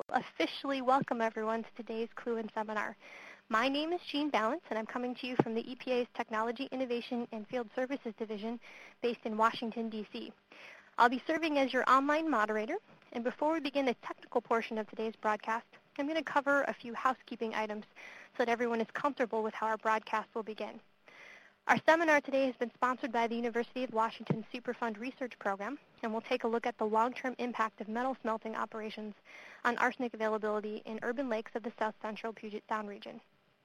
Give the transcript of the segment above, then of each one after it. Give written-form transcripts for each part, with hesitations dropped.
Officially welcome everyone to today's Clue-In seminar. My name is Jean Balance, and I'm coming to you from the EPA's Technology Innovation and Field Services Division based in Washington, D.C. I'll be serving as your online moderator, and before we begin the technical portion of today's broadcast, I'm going to cover a few housekeeping items so that everyone is comfortable with how our broadcast will begin. Our seminar today has been sponsored by the University of Washington Superfund Research Program, and we'll take a look at the long-term impact of metal smelting operations on arsenic availability in urban lakes of the south central Puget Sound region.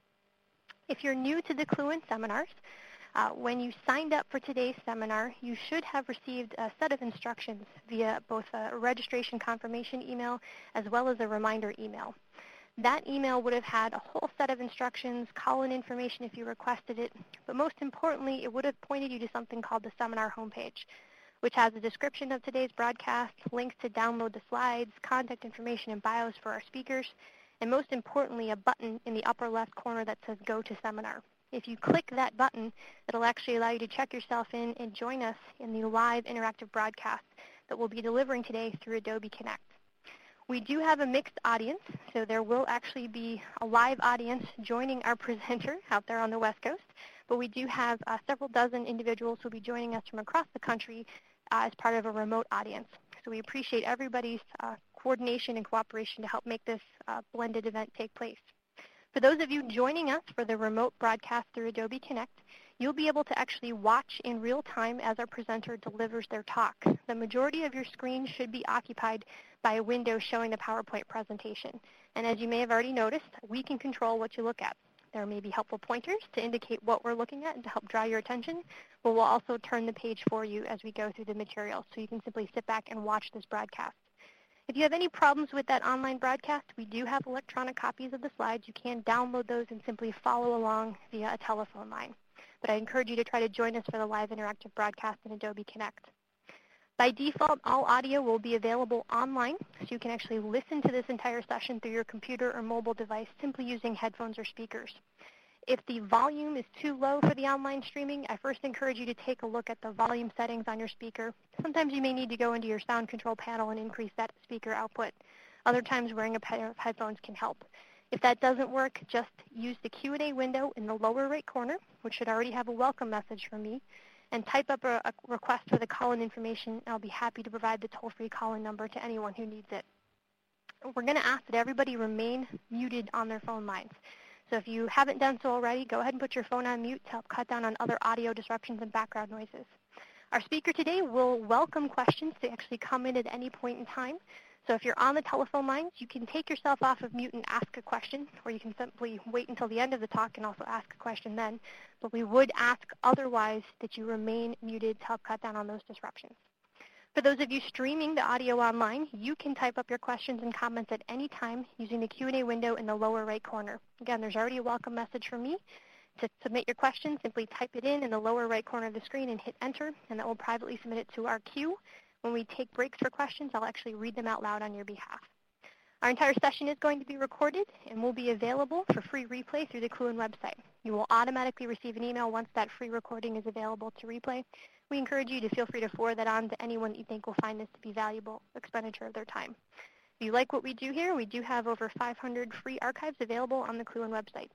If you're new to the Clue-In seminars, when you signed up for today's seminar, you should have received a set of instructions via both a registration confirmation email as well as a reminder email. That email would have had a whole set of instructions, call-in information if you requested it, but most importantly, it would have pointed you to something called the seminar homepage, which has a description of today's broadcast, links to download the slides, contact information and bios for our speakers, and most importantly, a button in the upper left corner that says Go to Seminar. If you click that button, it'll actually allow you to check yourself in and join us in the live interactive broadcast that we'll be delivering today through Adobe Connect. We do have a mixed audience, so there will actually be a live audience joining our presenter out there on the West Coast, but we do have several dozen individuals who will be joining us from across the country as part of a remote audience. So we appreciate everybody's coordination and cooperation to help make this blended event take place. For those of you joining us for the remote broadcast through Adobe Connect, you'll be able to actually watch in real time as our presenter delivers their talk. The majority of your screen should be occupied by a window showing the PowerPoint presentation. And as you may have already noticed, we can control what you look at. There may be helpful pointers to indicate what we're looking at and to help draw your attention, but we'll also turn the page for you as we go through the material, so you can simply sit back and watch this broadcast. If you have any problems with that online broadcast, we do have electronic copies of the slides. You can download those and simply follow along via a telephone line. But I encourage you to try to join us for the live interactive broadcast in Adobe Connect. By default, all audio will be available online, so you can actually listen to this entire session through your computer or mobile device simply using headphones or speakers. If the volume is too low for the online streaming, I first encourage you to take a look at the volume settings on your speaker. Sometimes you may need to go into your sound control panel and increase that speaker output. Other times wearing a pair of headphones can help. If that doesn't work, just use the Q&A window in the lower right corner, which should already have a welcome message from me, and type up a request for the call-in information, and I'll be happy to provide the toll-free call-in number to anyone who needs it. We're going to ask that everybody remain muted on their phone lines. So if you haven't done so already, go ahead and put your phone on mute to help cut down on other audio disruptions and background noises. Our speaker today will welcome questions to actually come in at any point in time. So if you're on the telephone lines, you can take yourself off of mute and ask a question, or you can simply wait until the end of the talk and also ask a question then. But we would ask otherwise that you remain muted to help cut down on those disruptions. For those of you streaming the audio online, you can type up your questions and comments at any time using the Q&A window in the lower right corner. Again, there's already a welcome message from me. To submit your question, simply type it in the lower right corner of the screen and hit enter, and that will privately submit it to our queue. When we take breaks for questions, I'll actually read them out loud on your behalf. Our entire session is going to be recorded and will be available for free replay through the Clue-In website. You will automatically receive an email once that free recording is available to replay. We encourage you to feel free to forward that on to anyone that you think will find this to be valuable expenditure of their time. If you like what we do here, we do have over 500 free archives available on the Clue-In website.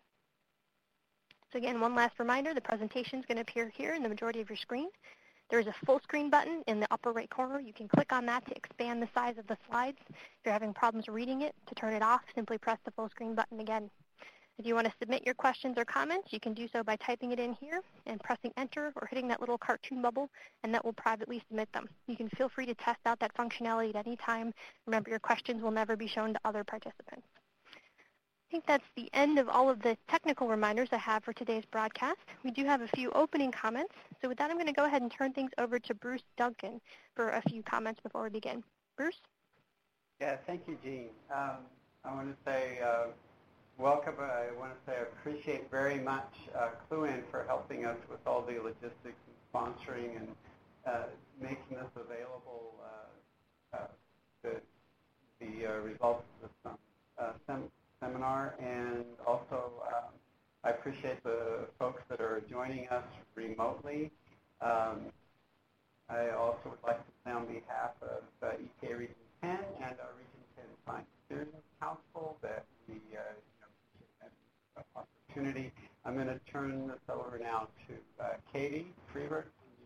So again, one last reminder, the presentation is going to appear here in the majority of your screen. There is a full screen button in the upper right corner. You can click on that to expand the size of the slides. If you're having problems reading it, to turn it off, simply press the full screen button again. If you want to submit your questions or comments, you can do so by typing it in here and pressing enter or hitting that little cartoon bubble, and that will privately submit them. You can feel free to test out that functionality at any time. Remember, your questions will never be shown to other participants. I think that's the end of all of the technical reminders I have for today's broadcast. We do have a few opening comments. So with that, I'm going to go ahead and turn things over to Bruce Duncan for a few comments before we begin. Bruce? Yeah, thank you, Jean. I want to say welcome. I want to say I appreciate very much Clue-In for helping us with all the logistics and sponsoring and making this available, the results of this seminar. And also, I appreciate the folks that are joining us remotely. I also would like to say on behalf of EPA Region 10 and our Region 10 science students Council that we appreciate that opportunity. I'm going to turn this over now to Katie Freebert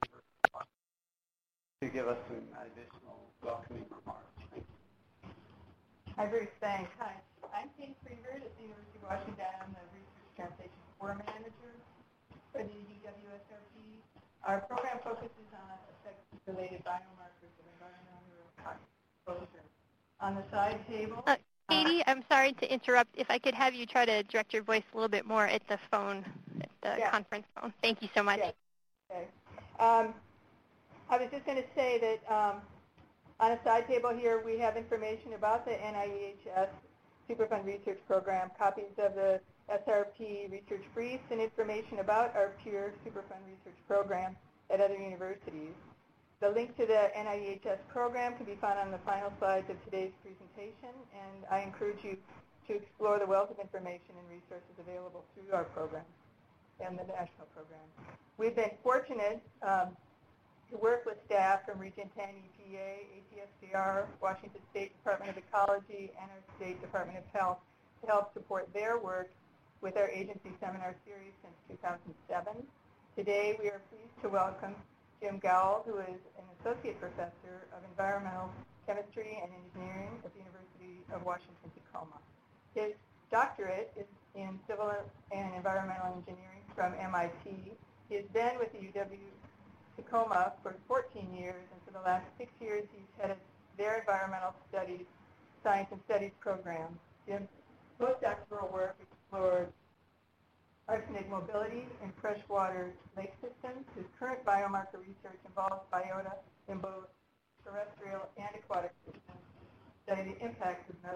to give us some additional welcoming remarks. Thank you. Hi, Bruce. Thanks. Hi. I'm Katie Freebert at the University of Washington. I'm the Research Translation Core Manager for the UWSRP. Our program focuses on effects-related biomarkers of environmental neurotoxicity. On the side table... Katie, I'm sorry to interrupt. If I could have you try to direct your voice a little bit more at the phone, at the conference phone. Thank you so much. Yes. Okay. I was just going to say that on a side table here, we have information about the NIEHS Superfund Research Program, copies of the SRP research briefs, and information about our peer Superfund Research Program at other universities. The link to the NIEHS program can be found on the final slides of today's presentation, and I encourage you to explore the wealth of information and resources available through our program and the national program. We've been fortunate to work with staff from Region 10 EPA, APSCR, Washington State Department of Ecology, and our State Department of Health to help support their work with our agency seminar series since 2007. Today, we are pleased to welcome Jim Gowell, who is an Associate Professor of Environmental Chemistry and Engineering at the University of Washington-Tacoma. His doctorate is in Civil and Environmental Engineering from MIT. He has been with the UW-Tacoma for 14 years, and for the last 6 years, he's headed their Environmental Studies, Science and Studies program. Jim's postdoctoral work explored arsenic mobility in freshwater lake systems. His current biomarker research involves biota in both terrestrial and aquatic systems, studying the impacts of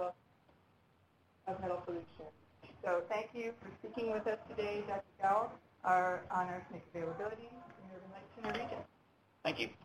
metal pollution. So thank you for speaking with us today, Dr. Gowell, on arsenic availability in urban lakes in our region. Thank you.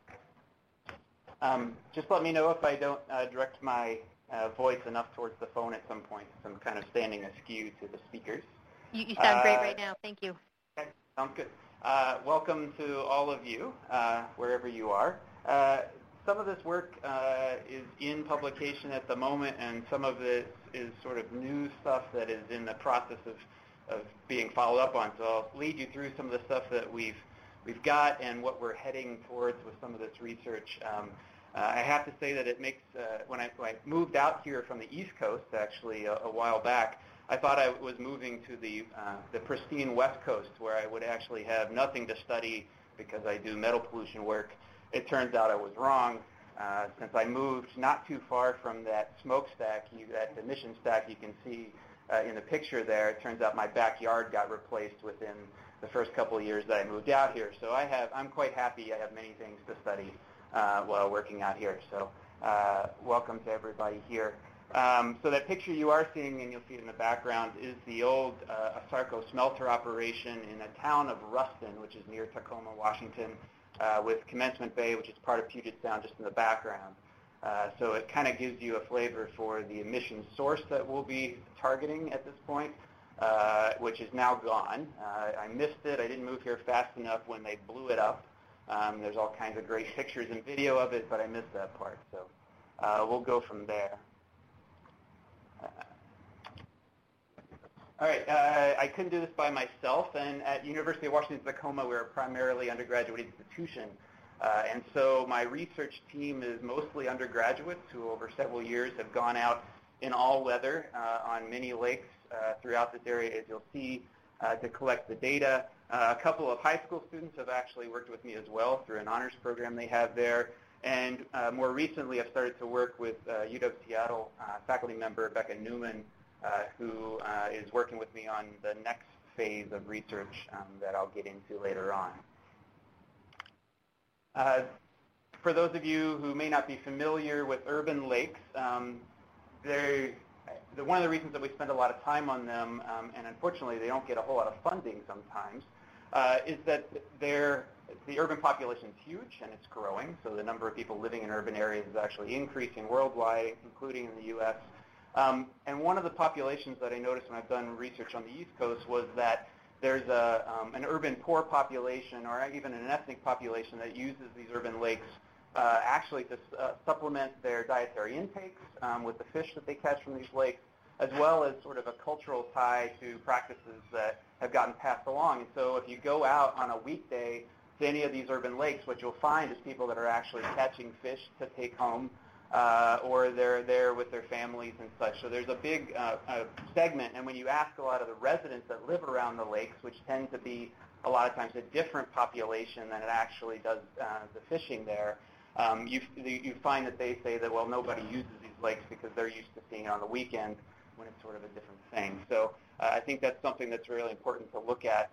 Just let me know if I don't direct my voice enough towards the phone at some point. So I'm kind of standing askew to the speakers. You sound great right now. Thank you. Okay, sounds good. Welcome to all of you, wherever you are. Some of this work is in publication at the moment, and some of it is sort of new stuff that is in the process of being followed up on. So I'll lead you through some of the stuff that we've got and what we're heading towards with some of this research. I have to say that it makes, when I moved out here from the East Coast, actually, a while back, I thought I was moving to the pristine West Coast, where I would actually have nothing to study because I do metal pollution work. It turns out I was wrong. Since I moved not too far from that smokestack, that emission stack you can see in the picture there, it turns out my backyard got replaced within the first couple of years that I moved out here. So I'm quite happy. I have many things to study while working out here. So welcome to everybody here. So that picture you are seeing, and you'll see it in the background, is the old ASARCO smelter operation in the town of Ruston, which is near Tacoma, Washington, with Commencement Bay, which is part of Puget Sound, just in the background. So it kind of gives you a flavor for the emission source that we'll be targeting at this point, which is now gone. I missed it. I didn't move here fast enough when they blew it up. There's all kinds of great pictures and video of it, but I missed that part. So we'll go from there. All right, I couldn't do this by myself, and at University of Washington-Tacoma, we're a primarily undergraduate institution, and so my research team is mostly undergraduates who over several years have gone out in all weather on many lakes throughout this area, as you'll see, to collect the data. A couple of high school students have actually worked with me as well through an honors program they have there. And more recently, I've started to work with UW-Seattle faculty member Becca Newman, who is working with me on the next phase of research that I'll get into later on. For those of you who may not be familiar with urban lakes, one of the reasons that we spend a lot of time on them, and unfortunately they don't get a whole lot of funding sometimes, is that the urban population is huge and it's growing. So the number of people living in urban areas is actually increasing worldwide, including in the U.S. And one of the populations that I noticed when I've done research on the East Coast was that there's an urban poor population or even an ethnic population that uses these urban lakes actually to supplement their dietary intakes with the fish that they catch from these lakes, as well as sort of a cultural tie to practices that have gotten passed along. And so if you go out on a weekday to any of these urban lakes, what you'll find is people that are actually catching fish to take home, or they're there with their families and such. So there's a big segment, and when you ask a lot of the residents that live around the lakes, which tend to be a lot of times a different population than it actually does the fishing there, you find that they say that, well, nobody uses these lakes because they're used to seeing it on the weekend when it's sort of a different thing. So I think that's something that's really important to look at.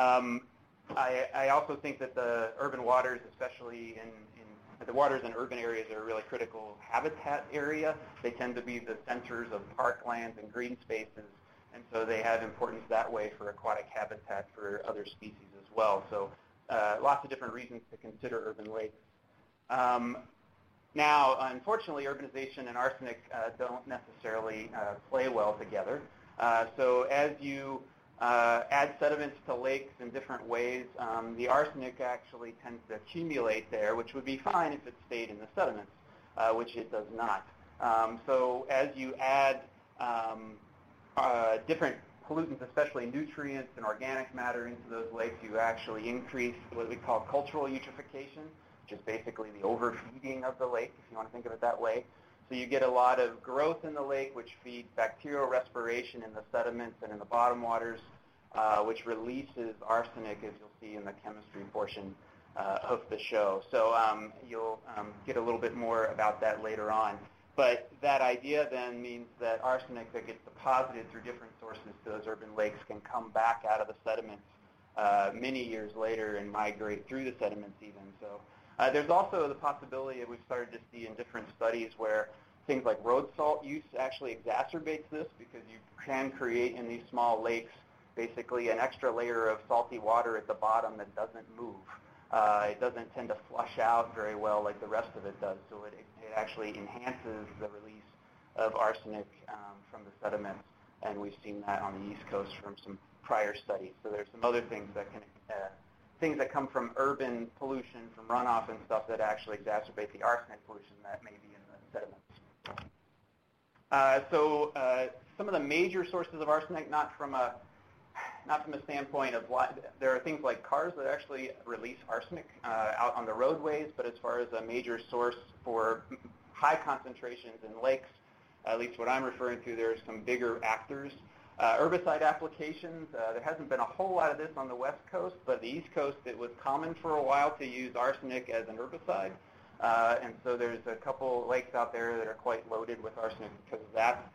I also think that the urban waters, especially in the waters in urban areas, are a really critical habitat area. They tend to be the centers of parklands and green spaces, and so they have importance that way for aquatic habitat for other species as well. So lots of different reasons to consider urban lakes. Now, unfortunately, urbanization and arsenic don't necessarily play well together. So as you add sediments to lakes in different ways, the arsenic actually tends to accumulate there, which would be fine if it stayed in the sediments, which it does not. So as you add different pollutants, especially nutrients and organic matter into those lakes, you actually increase what we call cultural eutrophication, which is basically the overfeeding of the lake, if you want to think of it that way. So you get a lot of growth in the lake, which feeds bacterial respiration in the sediments and in the bottom waters, which releases arsenic, as you'll see in the chemistry portion of the show. So you'll get a little bit more about that later on. But that idea then means that arsenic that gets deposited through different sources to those urban lakes can come back out of the sediments many years later and migrate through the sediments even. So there's also the possibility that we've started to see in different studies where things like road salt use actually exacerbates this, because you can create in these small lakes basically an extra layer of salty water at the bottom that doesn't move. It doesn't tend to flush out very well like the rest of it does, so it actually enhances the release of arsenic from the sediments, and we've seen that on the East Coast from some prior studies. So there's some other things that can things that come from urban pollution, from runoff and stuff, that actually exacerbate the arsenic pollution that may be in the sediments. So some of the major sources of arsenic, not from a standpoint of there are things like cars that actually release arsenic out on the roadways, but as far as a major source for high concentrations in lakes, at least what I'm referring to, there's some bigger actors. Herbicide applications, there hasn't been a whole lot of this on the West Coast, but the East Coast, it was common for a while to use arsenic as an herbicide. And so there's a couple lakes out there that are quite loaded with arsenic because of that.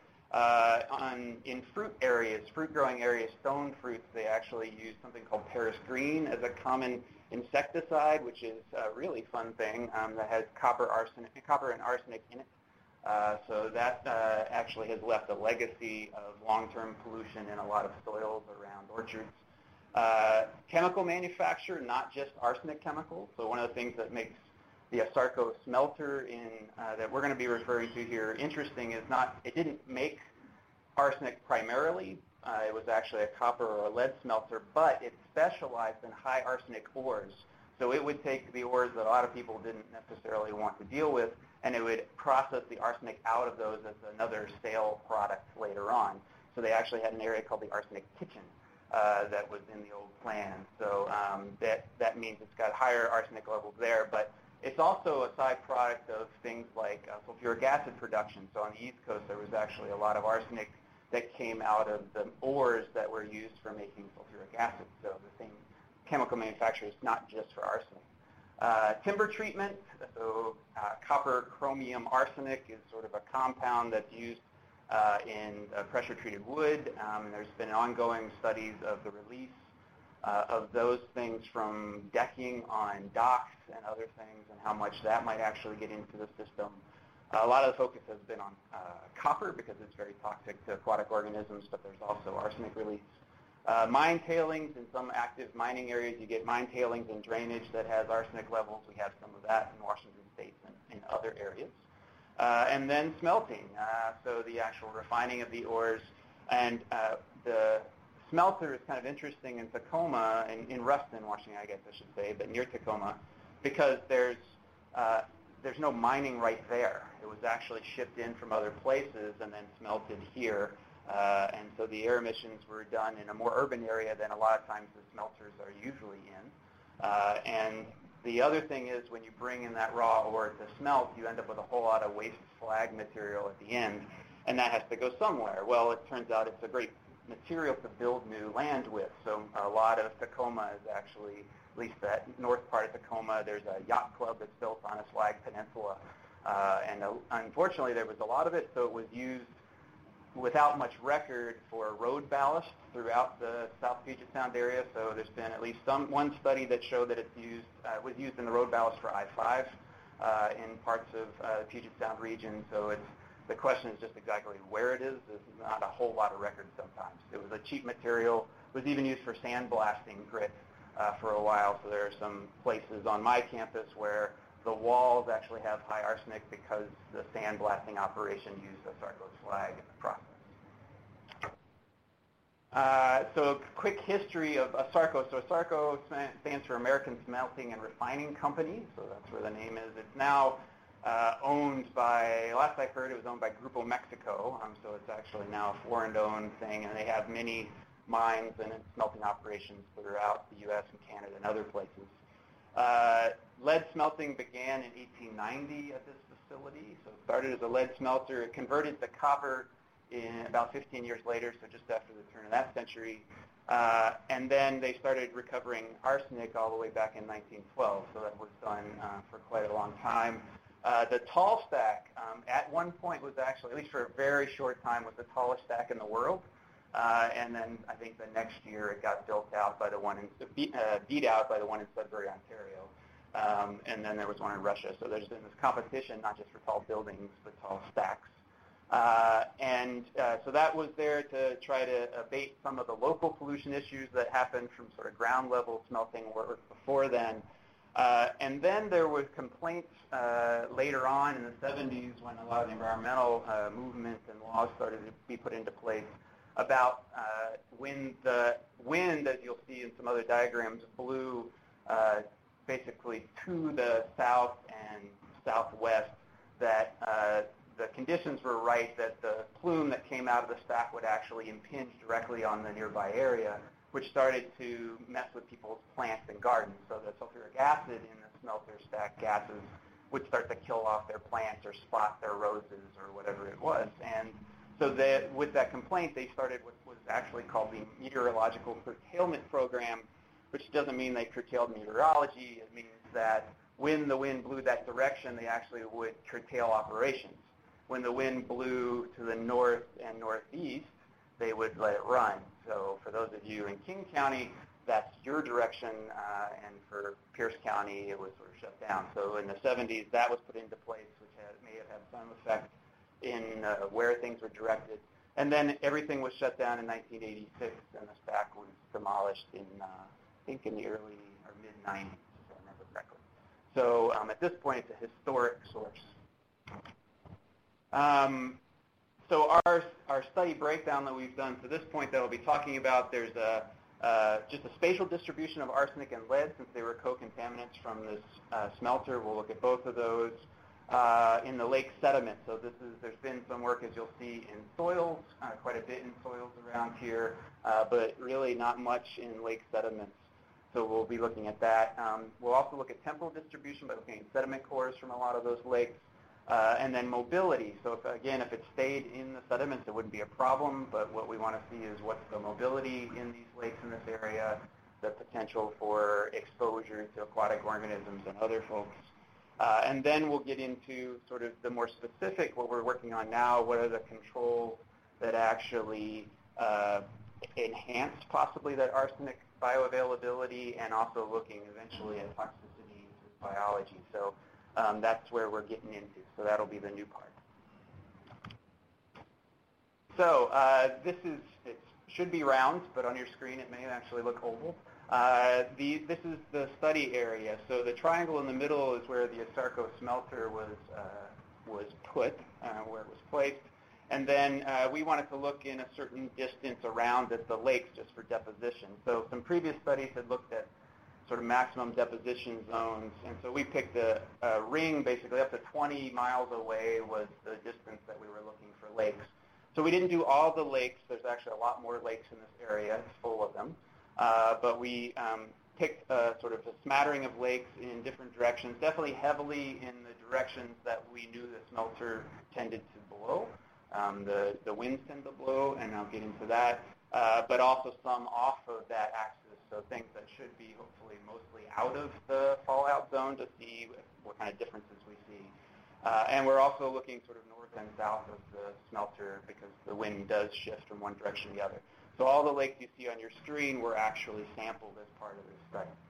In fruit areas, fruit-growing areas, stone fruits, they actually use something called Paris green as a common insecticide, which is a really fun thing that has copper and arsenic in it. So that actually has left a legacy of long-term pollution in a lot of soils around orchards. Chemical manufacture, not just arsenic chemicals. So one of the things that makes the Asarco smelter that we're going to be referring to here interesting is it didn't make arsenic primarily. It was actually a copper or a lead smelter, but it specialized in high arsenic ores. So it would take the ores that a lot of people didn't necessarily want to deal with, and it would process the arsenic out of those as another sale product later on. So they actually had an area called the arsenic kitchen that was in the old plan. So that means it's got higher arsenic levels there, but it's also a side product of things like sulfuric acid production. So on the East Coast, there was actually a lot of arsenic that came out of the ores that were used for making sulfuric acid. So the same chemical manufacturer is not just for arsenic. Timber treatment, so copper chromium arsenic is sort of a compound that's used in pressure-treated wood. There's been ongoing studies of the release of those things from decking on docks and other things, and how much that might actually get into the system. A lot of the focus has been on copper because it's very toxic to aquatic organisms, but there's also arsenic release. Mine tailings, in some active mining areas, you get mine tailings and drainage that has arsenic levels. We have some of that in Washington State and in other areas. And then smelting, so the actual refining of the ores. And the smelter is kind of interesting in Tacoma, in Ruston, Washington, I guess I should say, but near Tacoma, because there's there's no mining right there. It was actually shipped in from other places and then smelted here. And so the air emissions were done in a more urban area than a lot of times the smelters are usually in. And the other thing is when you bring in that raw ore to smelt, you end up with a whole lot of waste slag material at the end, and that has to go somewhere. Well, it turns out it's a great material to build new land with. So a lot of Tacoma is actually, at least that north part of Tacoma, there's a yacht club that's built on a slag peninsula. And unfortunately, there was a lot of it, so it was used without much record for road ballast throughout the South Puget Sound area. So there's been at least one study that showed that it's used, was used in the road ballast for I-5 in parts of the Puget Sound region. So the question is just exactly where it is. There's not a whole lot of record sometimes. It was a cheap material. It was even used for sandblasting grit for a while. So there are some places on my campus where the walls actually have high arsenic because the sandblasting operation used ASARCO slag in the process. So a quick history of ASARCO. So ASARCO stands for American Smelting and Refining Company, so that's where the name is. It's now owned by, last I heard, it was owned by Grupo Mexico, so it's actually now a foreign-owned thing, and they have many mines and smelting operations throughout the U.S. and Canada and other places. Lead smelting began in 1890 at this facility, so it started as a lead smelter. It converted to copper in about 15 years later, so just after the turn of that century. And then they started recovering arsenic all the way back in 1912, so that was done for quite a long time. The tall stack at one point was actually, at least for a very short time, was the tallest stack in the world. And then I think the next year it got built out by the one beat out by the one in Sudbury, Ontario. And then there was one in Russia. So there's been this competition, not just for tall buildings, but tall stacks. So that was there to try to abate some of the local pollution issues that happened from sort of ground level smelting work before then. And then there was complaints later on in the 70s when a lot of the environmental movements and laws started to be put into place about when the wind, as you'll see in some other diagrams, blew basically to the south and southwest, that the conditions were right that the plume that came out of the stack would actually impinge directly on the nearby area, which started to mess with people's plants and gardens. So the sulfuric acid in the smelter stack gases would start to kill off their plants or spot their roses or whatever it was. And so with that complaint, they started what was actually called the Meteorological Curtailment Program, which doesn't mean they curtailed meteorology. It means that when the wind blew that direction, they actually would curtail operations. When the wind blew to the north and northeast, they would let it run. So for those of you in King County, that's your direction, and for Pierce County, it was sort of shut down. So in the 70s, that was put into place, which may have had some effect in where things were directed. And then everything was shut down in 1986, and the stack was demolished in, I think, in the early or mid-90s, if I remember correctly. So at this point, it's a historic source. So our study breakdown that we've done to this point that I'll be talking about, there's just a spatial distribution of arsenic and lead since they were co-contaminants from this smelter. We'll look at both of those. In the lake sediment, so there's been some work, as you'll see, in soils, quite a bit in soils around here, but really not much in lake sediments. So we'll be looking at that. We'll also look at temporal distribution by looking at sediment cores from a lot of those lakes. And then mobility. So if it stayed in the sediments, it wouldn't be a problem, but what we want to see is what's the mobility in these lakes in this area, the potential for exposure to aquatic organisms and other folks. And then we'll get into sort of the more specific, what we're working on now, what are the controls that actually enhance possibly that arsenic bioavailability, and also looking eventually at toxicity through biology. So that's where we're getting into. So that'll be the new part. So it should be round, but on your screen it may actually look oval. This is the study area. So the triangle in the middle is where the ASARCO smelter was put, where it was placed. And then we wanted to look in a certain distance around at the lakes just for deposition. So some previous studies had looked at sort of maximum deposition zones. And so we picked a ring basically up to 20 miles away was the distance that we were looking for lakes. So we didn't do all the lakes. There's actually a lot more lakes in this area. It's full of them. But we picked sort of a smattering of lakes in different directions, definitely heavily in the directions that we knew the smelter tended to blow. The winds tend to blow, and I'll get into that. But also some off of that axis, so things that should be hopefully mostly out of the fallout zone to see what kind of differences we see. And we're also looking sort of north and south of the smelter because the wind does shift from one direction to the other. So all the lakes you see on your screen were actually sampled as part of this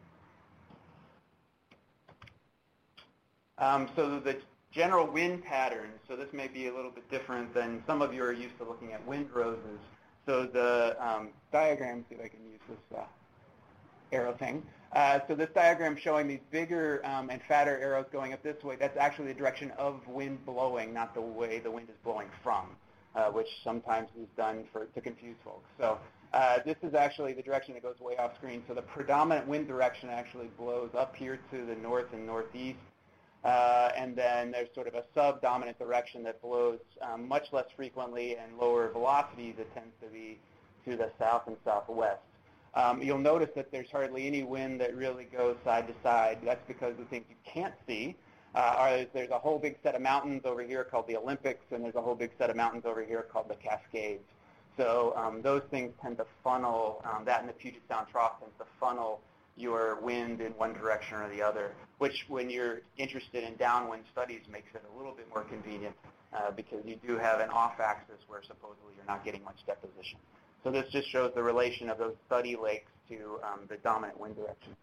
study. So the general wind patterns, so this may be a little bit different than some of you are used to looking at windroses. So the diagram, see if I can use this arrow thing. So this diagram showing these bigger and fatter arrows going up this way, that's actually the direction of wind blowing, not the way the wind is blowing from, which sometimes is done to confuse folks. So this is actually the direction that goes way off screen. So the predominant wind direction actually blows up here to the north and northeast. And then there's sort of a subdominant direction that blows much less frequently and lower velocities. It tends to be to the south and southwest. You'll notice that there's hardly any wind that really goes side to side. That's because the things you can't see there's a whole big set of mountains over here called the Olympics, and there's a whole big set of mountains over here called the Cascades. So those things tend to funnel, that and the Puget Sound Trough tends to funnel your wind in one direction or the other, which when you're interested in downwind studies makes it a little bit more convenient because you do have an off-axis where supposedly you're not getting much deposition. So this just shows the relation of those study lakes to the dominant wind directions.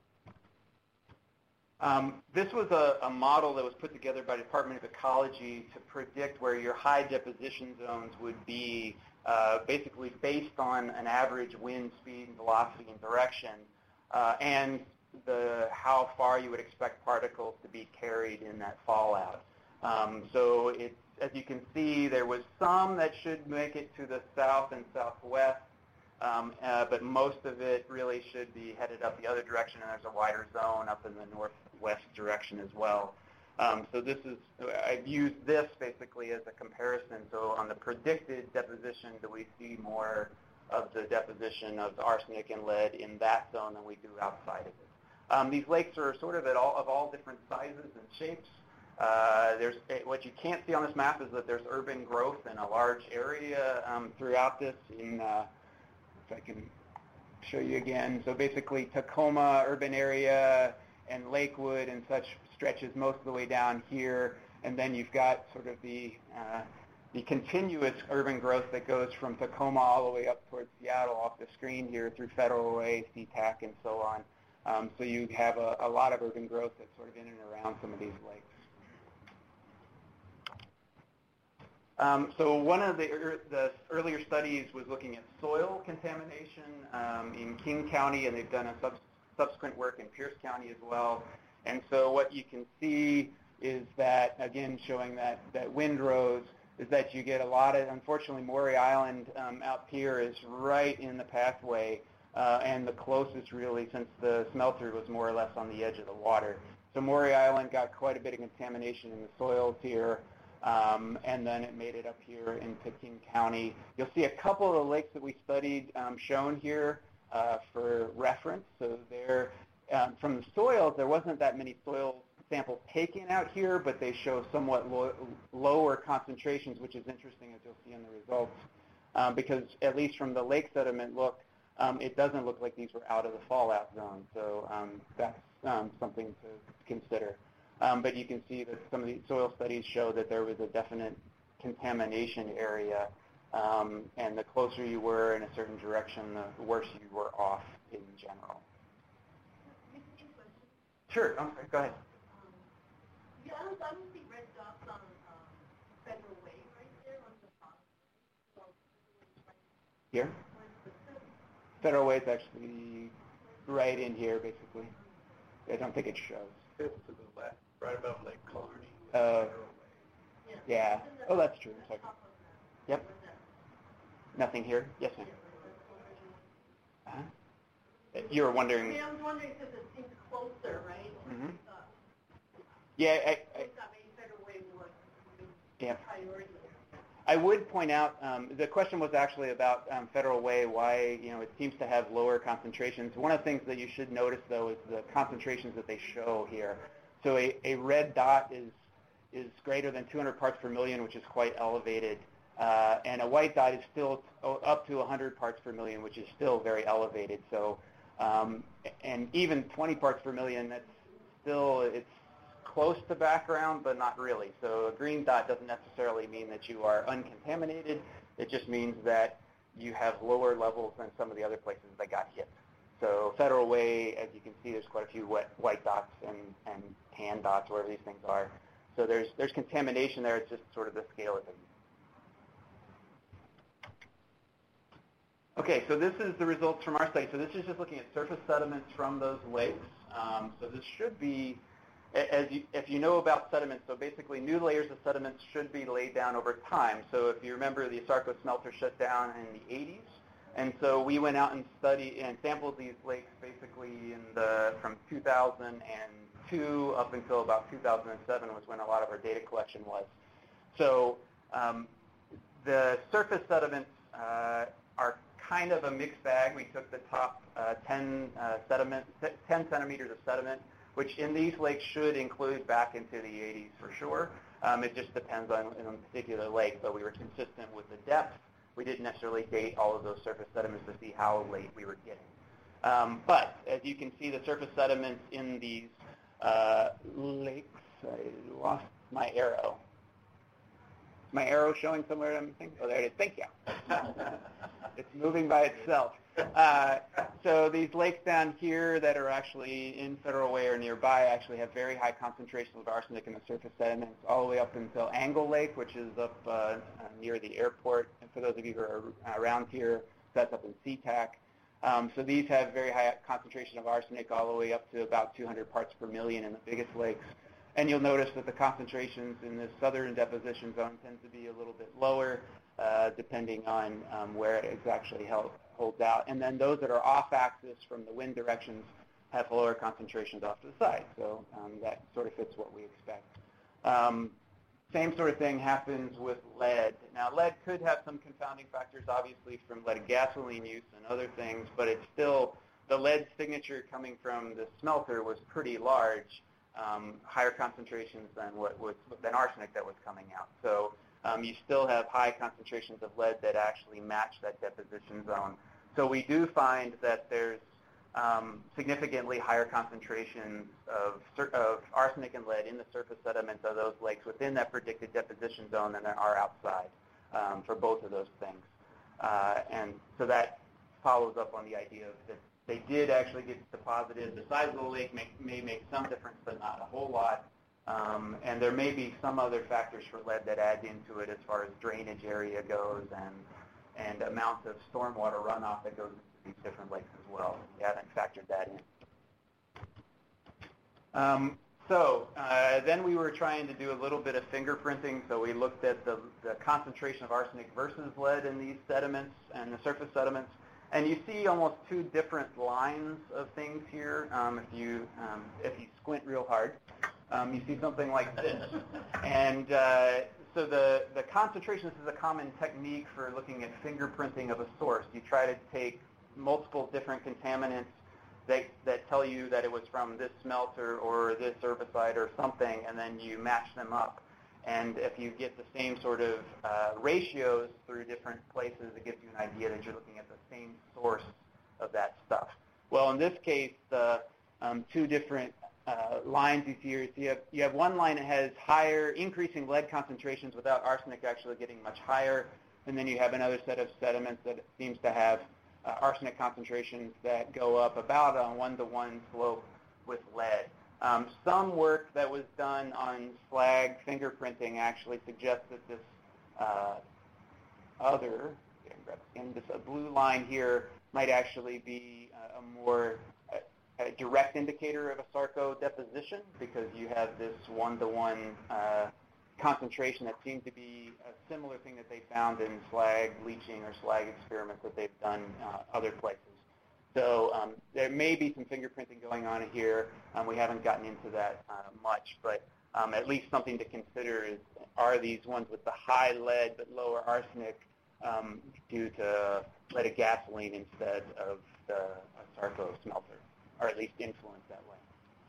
This was a model that was put together by the Department of Ecology to predict where your high deposition zones would be basically based on an average wind speed and velocity and direction and how far you would expect particles to be carried in that fallout. So it's, as you can see, there was some that should make it to the south and southwest, but most of it really should be headed up the other direction, and there's a wider zone up in the northwest direction as well. So this is, I've used this basically as a comparison. So on the predicted deposition, do we see more of the deposition of arsenic and lead in that zone than we do outside of it? These lakes are sort of of all different sizes and shapes. What you can't see on this map is that there's urban growth in a large area throughout this. If I can show you again. So basically Tacoma urban area and Lakewood and such stretches most of the way down here. And then you've got sort of the continuous urban growth that goes from Tacoma all the way up towards Seattle off the screen here through Federal Way, SeaTac, and so on. So you have a lot of urban growth that's sort of in and around some of these lakes. So one of the earlier studies was looking at soil contamination in King County, and they've done a subsequent work in Pierce County as well. And so what you can see is that, again, showing that windrows, is that you get a lot of, unfortunately, Maury Island out here is right in the pathway, and the closest really, since the smelter was more or less on the edge of the water. So Maury Island got quite a bit of contamination in the soils here. And then it made it up here into King County. You'll see a couple of the lakes that we studied shown here for reference. So there, from the soils, there wasn't that many soil samples taken out here, but they show somewhat lower concentrations, which is interesting, as you'll see in the results, because at least from the lake sediment look, it doesn't look like these were out of the fallout zone. So that's something to consider. But you can see that some of the soil studies show that there was a definite contamination area, and the closer you were in a certain direction, the worse you were off in general. Sure, okay, go ahead. Yeah, I don't see red dots on Federal Way right there on the top. Here? Federal Way is actually right in here, basically. I don't think it shows. It's to the left, right above Lake Colony. Yeah. Oh, that's true. Sorry. Yep. Nothing here? Yes, ma'am. You were wondering. I mean, I was wondering because it seems closer, right? Mhm. Uh, Yeah, that maybe Federal Way was yeah. priority. I would point out the question was actually about Federal Way, why it seems to have lower concentrations. One of the things that you should notice, though, is the concentrations that they show here. So a red dot is greater than 200 parts per million, which is quite elevated, and a white dot is still up to 100 parts per million, which is still very elevated. So, and even 20 parts per million, it's close to background, but not really. So a green dot doesn't necessarily mean that you are uncontaminated. It just means that you have lower levels than some of the other places that got hit. So Federal Way, as you can see, there's quite a few white dots and tan dots, wherever these things are. So there's contamination there. It's just sort of the scale of it. Okay, so this is the results from our study. So this is just looking at surface sediments from those lakes. So this should be, if you know about sediments, so basically new layers of sediments should be laid down over time. So if you remember, the ASARCO smelter shut down in the 80s. And so we went out and studied and sampled these lakes basically from 2002 up until about 2007 was when a lot of our data collection was. So the surface sediments are kind of a mixed bag. We took the top 10 centimeters of sediment, which in these lakes should include back into the 80s for sure. It just depends on a particular lake, but we were consistent with the depth. We didn't necessarily date all of those surface sediments to see how late we were getting. But as you can see, the surface sediments in these lakes, I lost my arrow. Is my arrow showing somewhere? Oh, there it is. Thank you. It's moving by itself. So these lakes down here that are actually in Federal Way or nearby actually have very high concentrations of arsenic in the surface sediments all the way up until Angle Lake, which is up near the airport. And for those of you who are around here, that's up in SeaTac. So these have very high concentration of arsenic all the way up to about 200 parts per million in the biggest lakes. And you'll notice that the concentrations in the southern deposition zone tend to be a little bit lower, depending on where it actually holds out. And then those that are off-axis from the wind directions have lower concentrations off to the side. So that sort of fits what we expect. Same sort of thing happens with lead. Now, lead could have some confounding factors, obviously, from leaded gasoline use and other things, but it's still, the lead signature coming from the smelter was pretty large, higher concentrations than arsenic that was coming out. So you still have high concentrations of lead that actually match that deposition zone. So we do find that there's significantly higher concentrations of arsenic and lead in the surface sediments of those lakes within that predicted deposition zone than there are outside for both of those things. And so that follows up on the idea of that they did actually get deposited. The size of the lake may make some difference, but not a whole lot. And there may be some other factors for lead that add into it as far as drainage area goes and amount of stormwater runoff that goes into these different lakes as well. We haven't factored that in. Then we were trying to do a little bit of fingerprinting. So we looked at the concentration of arsenic versus lead in these sediments and the surface sediments. And you see almost two different lines of things here. If you squint real hard, you see something like this. And so the concentration, this is a common technique for looking at fingerprinting of a source. You try to take multiple different contaminants that tell you that it was from this smelter or this herbicide or something, and then you match them up. And if you get the same sort of ratios through different places, it gives you an idea that you're looking at the same source of that stuff. Well, in this case, the two different lines you see here, so you have one line that has higher, increasing lead concentrations without arsenic actually getting much higher, and then you have another set of sediments that seems to have arsenic concentrations that go up about a 1-to-1 slope with lead. Some work that was done on slag fingerprinting actually suggests that this this blue line here might actually be a more direct indicator of a ASARCO deposition, because you have this 1-to-1 concentration that seems to be a similar thing that they found in slag leaching or slag experiments that they've done other places. So there may be some fingerprinting going on here. We haven't gotten into that much, but at least something to consider is, are these ones with the high lead but lower arsenic due to leaded gasoline instead of the Asarco smelter, or at least influenced that way.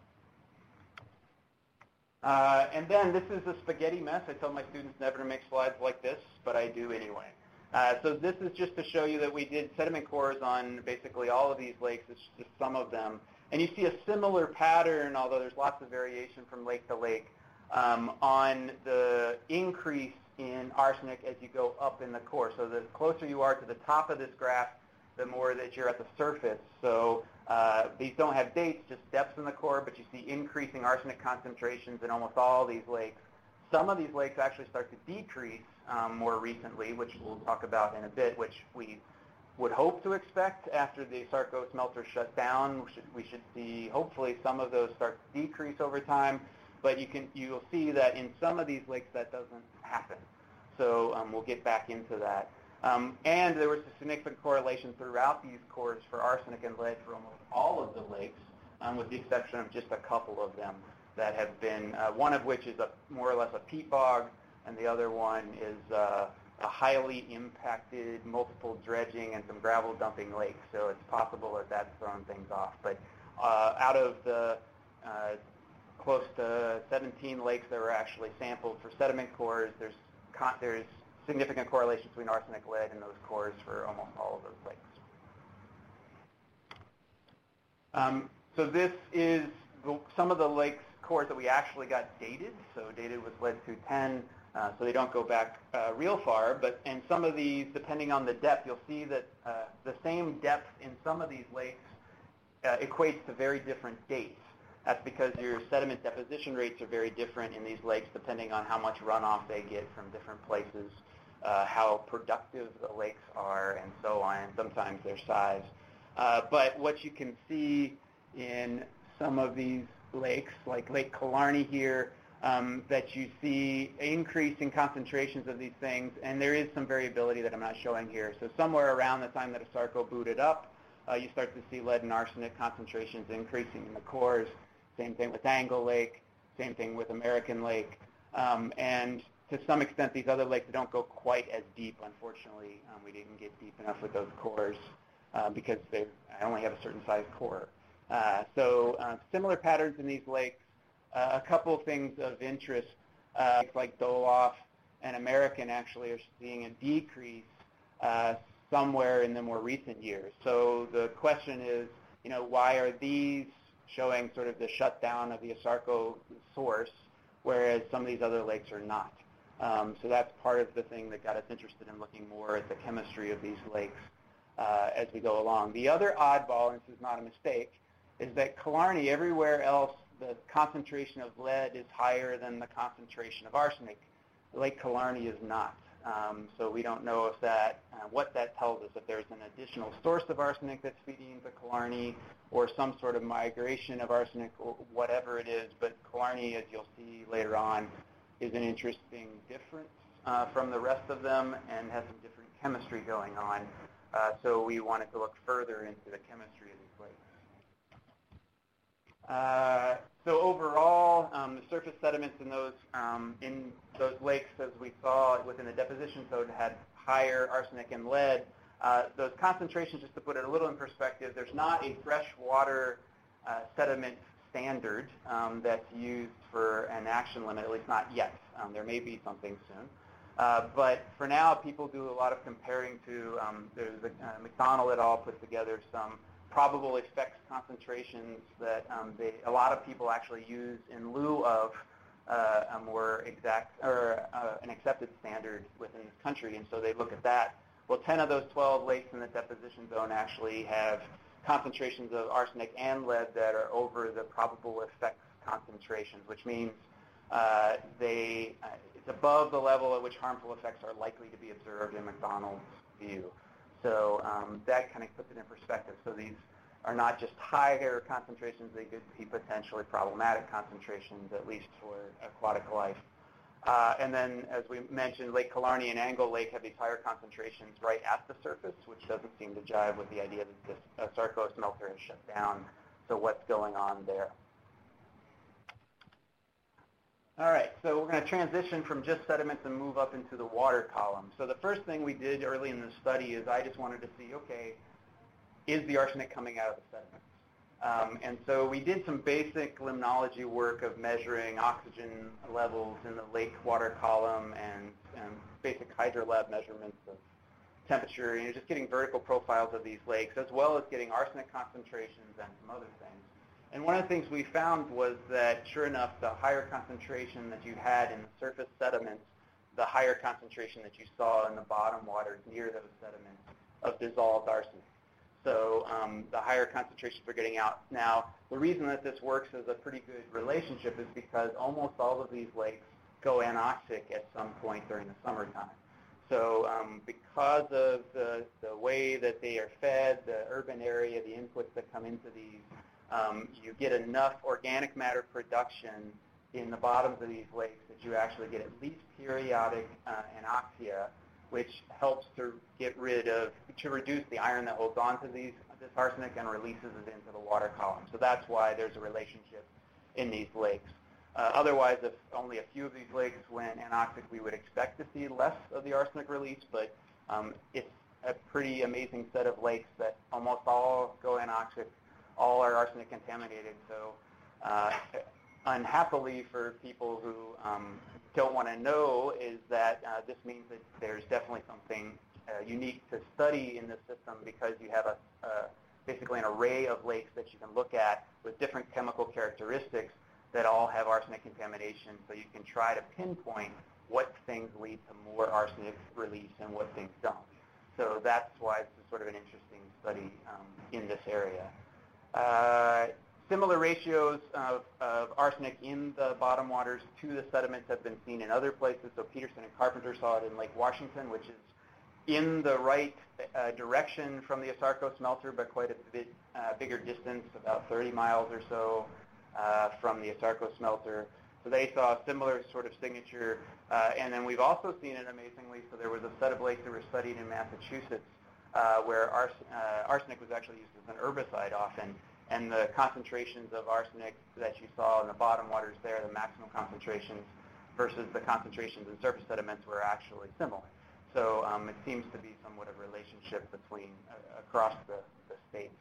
And then this is a spaghetti mess. I tell my students never to make slides like this, but I do anyway. So this is just to show you that we did sediment cores on basically all of these lakes. It's just some of them. And you see a similar pattern, although there's lots of variation from lake to lake, on the increase in arsenic as you go up in the core. So the closer you are to the top of this graph, the more that you're at the surface. So these don't have dates, just depths in the core, but you see increasing arsenic concentrations in almost all these lakes. Some of these lakes actually start to decrease more recently, which we'll talk about in a bit, which we would hope to expect after the Asarco smelter shut down. We should see, hopefully, some of those start to decrease over time. But you'll see that in some of these lakes that doesn't happen. So we'll get back into that. And there was a significant correlation throughout these cores for arsenic and lead for almost all of the lakes, with the exception of just a couple of them that have been, one of which is more or less a peat bog, and the other one is a highly impacted multiple dredging and some gravel dumping lake. So it's possible that that's thrown things off. But out of the close to 17 lakes that were actually sampled for sediment cores, there's significant correlation between arsenic, lead, and those cores for almost all of those lakes. So this is some of the lakes cores that we actually got dated. So dated with lead 210, so they don't go back real far. And some of these, depending on the depth, you'll see that the same depth in some of these lakes equates to very different dates. That's because your sediment deposition rates are very different in these lakes depending on how much runoff they get from different places, how productive the lakes are, and so on, and sometimes their size. But what you can see in some of these lakes, like Lake Killarney here, that you see increasing concentrations of these things, and there is some variability that I'm not showing here. So somewhere around the time that Asarco booted up, you start to see lead and arsenic concentrations increasing in the cores. Same thing with Angle Lake, same thing with American Lake. And to some extent, these other lakes don't go quite as deep, unfortunately. We didn't get deep enough with those cores because they only have a certain size core. So similar patterns in these lakes. A couple of things of interest, like Dolof and American actually are seeing a decrease somewhere in the more recent years. So the question is, why are these showing sort of the shutdown of the Asarco source, whereas some of these other lakes are not? So that's part of the thing that got us interested in looking more at the chemistry of these lakes as we go along. The other oddball, and this is not a mistake, is that Killarney, everywhere else, the concentration of lead is higher than the concentration of arsenic. Lake Killarney is not. So we don't know if what that tells us, if there's an additional source of arsenic that's feeding into Killarney or some sort of migration of arsenic or whatever it is. But Killarney, as you'll see later on, is an interesting difference from the rest of them and has some different chemistry going on. So we wanted to look further into the chemistry of these lakes. So overall, the surface sediments in those lakes, as we saw within the deposition zone, had higher arsenic and lead. Those concentrations, just to put it a little in perspective, there's not a freshwater sediment standard that's used for an action limit, at least not yet. There may be something soon. But for now, people do a lot of comparing to, there's McDonald et al. Put together some probable effects concentrations that a lot of people actually use in lieu of a more exact or an accepted standard within this country, and so they look at that. Well, 10 of those 12 lakes in the deposition zone actually have concentrations of arsenic and lead that are over the probable effects concentrations, which means it's above the level at which harmful effects are likely to be observed in McDonald's view. So that kind of puts it in perspective. So these are not just higher concentrations, they could be potentially problematic concentrations, at least for aquatic life. And then, as we mentioned, Lake Killarney and Angle Lake have these higher concentrations right at the surface, which doesn't seem to jive with the idea that this Asarco smelter has shut down. So what's going on there? All right, so we're going to transition from just sediments and move up into the water column. So the first thing we did early in the study is I just wanted to see, okay, is the arsenic coming out of the sediments? And so we did some basic limnology work of measuring oxygen levels in the lake water column and basic hydrolab measurements of temperature, just getting vertical profiles of these lakes, as well as getting arsenic concentrations and some other things. And one of the things we found was that, sure enough, the higher concentration that you had in the surface sediments, the higher concentration that you saw in the bottom waters near those sediments of dissolved arsenic. So the higher concentrations we're getting out. Now, the reason that this works as a pretty good relationship is because almost all of these lakes go anoxic at some point during the summertime. So because of the way that they are fed, the urban area, the inputs that come into these, you get enough organic matter production in the bottoms of these lakes that you actually get at least periodic anoxia, which helps to reduce the iron that holds on to this arsenic and releases it into the water column. So that's why there's a relationship in these lakes. Otherwise, if only a few of these lakes went anoxic, we would expect to see less of the arsenic release, but it's a pretty amazing set of lakes that almost all go anoxic, all are arsenic contaminated. So unhappily for people who don't want to know is that this means that there's definitely something unique to study in this system, because you have basically an array of lakes that you can look at with different chemical characteristics that all have arsenic contamination, so you can try to pinpoint what things lead to more arsenic release and what things don't. So that's why it's sort of an interesting study in this area. Similar ratios of arsenic in the bottom waters to the sediments have been seen in other places. So Peterson and Carpenter saw it in Lake Washington, which is in the right direction from the Asarco smelter, but quite a bit bigger distance, about 30 miles or so from the Asarco smelter. So they saw a similar sort of signature. And then we've also seen it amazingly. So there was a set of lakes that were studied in Massachusetts where arsenic was actually used as an herbicide often. And the concentrations of arsenic that you saw in the bottom waters there, the maximum concentrations versus the concentrations in surface sediments, were actually similar. So it seems to be somewhat of a relationship between across the states.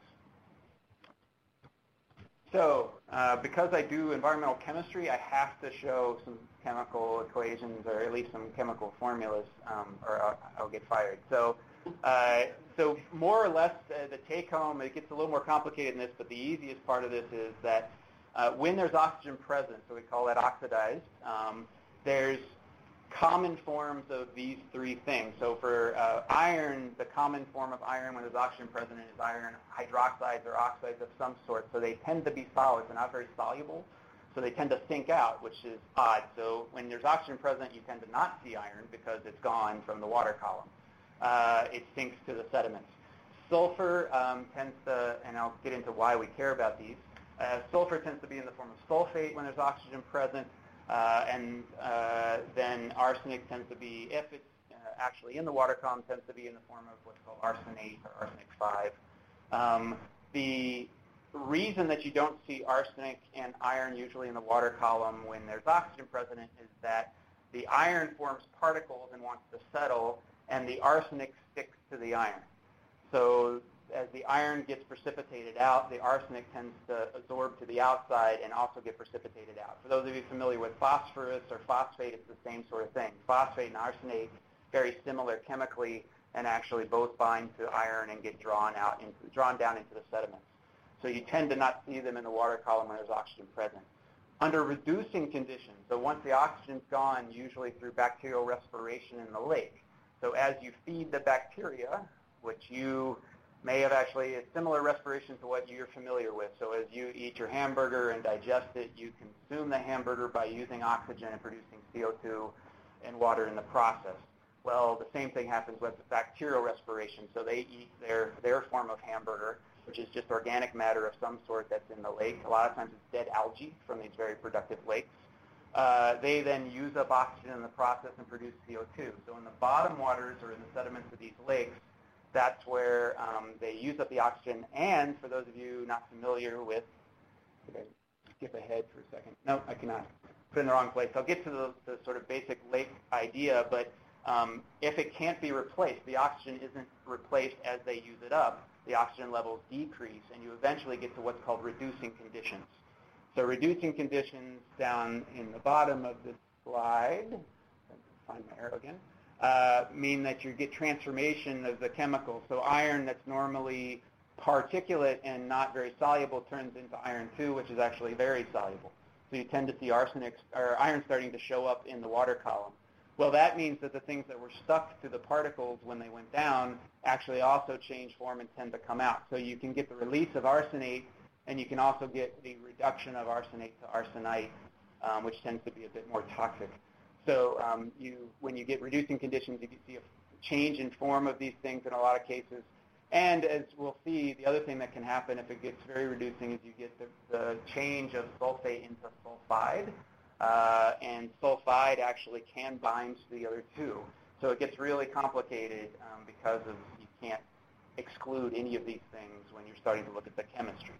So because I do environmental chemistry, I have to show some chemical equations, or at least some chemical formulas, or I'll get fired. So more or less, the take-home, it gets a little more complicated than this, but the easiest part of this is that when there's oxygen present, so we call that oxidized, there's common forms of these three things. So for iron, the common form of iron when there's oxygen present is iron hydroxides or oxides of some sort. So they tend to be solids. They're not very soluble. So they tend to sink out, which is odd. So when there's oxygen present, you tend to not see iron because it's gone from the water column. It sinks to the sediments. Sulfur tends to, and I'll get into why we care about these, sulfur tends to be in the form of sulfate when there's oxygen present, and then arsenic tends to be, if it's actually in the water column, tends to be in the form of what's called arsenate or arsenic 5. The reason that you don't see arsenic and iron usually in the water column when there's oxygen present is that the iron forms particles and wants to settle, and the arsenic sticks to the iron. So as the iron gets precipitated out, the arsenic tends to absorb to the outside and also get precipitated out. For those of you familiar with phosphorus or phosphate, it's the same sort of thing. Phosphate and arsenate, very similar chemically, and actually both bind to iron and get drawn down into the sediments. So you tend to not see them in the water column when there's oxygen present. Under reducing conditions, so once the oxygen's gone, usually through bacterial respiration in the lake. So as you feed the bacteria, which you may have actually a similar respiration to what you're familiar with. So as you eat your hamburger and digest it, you consume the hamburger by using oxygen and producing CO2 and water in the process. Well, the same thing happens with bacterial respiration. So they eat their form of hamburger, which is just organic matter of some sort that's in the lake. A lot of times it's dead algae from these very productive lakes. they then use up oxygen in the process and produce CO2. So in the bottom waters or in the sediments of these lakes, that's where they use up the oxygen. And for those of you not familiar with, did I skip ahead for a second? No, I cannot. Put it in the wrong place. I'll get to the sort of basic lake idea, but if it can't be replaced, the oxygen isn't replaced as they use it up, the oxygen levels decrease, and you eventually get to what's called reducing conditions. So reducing conditions down in the bottom of this slide, find my arrow again, mean that you get transformation of the chemicals. So iron that's normally particulate and not very soluble turns into iron 2, which is actually very soluble. So you tend to see arsenic or iron starting to show up in the water column. Well, that means that the things that were stuck to the particles when they went down actually also change form and tend to come out. So you can get the release of arsenate, and you can also get the reduction of arsenate to arsenite, which tends to be a bit more toxic. So when you get reducing conditions, you can see a change in form of these things in a lot of cases. And as we'll see, the other thing that can happen if it gets very reducing is you get the change of sulfate into sulfide. And sulfide actually can bind to the other two. So it gets really complicated because of you can't exclude any of these things when you're starting to look at the chemistry.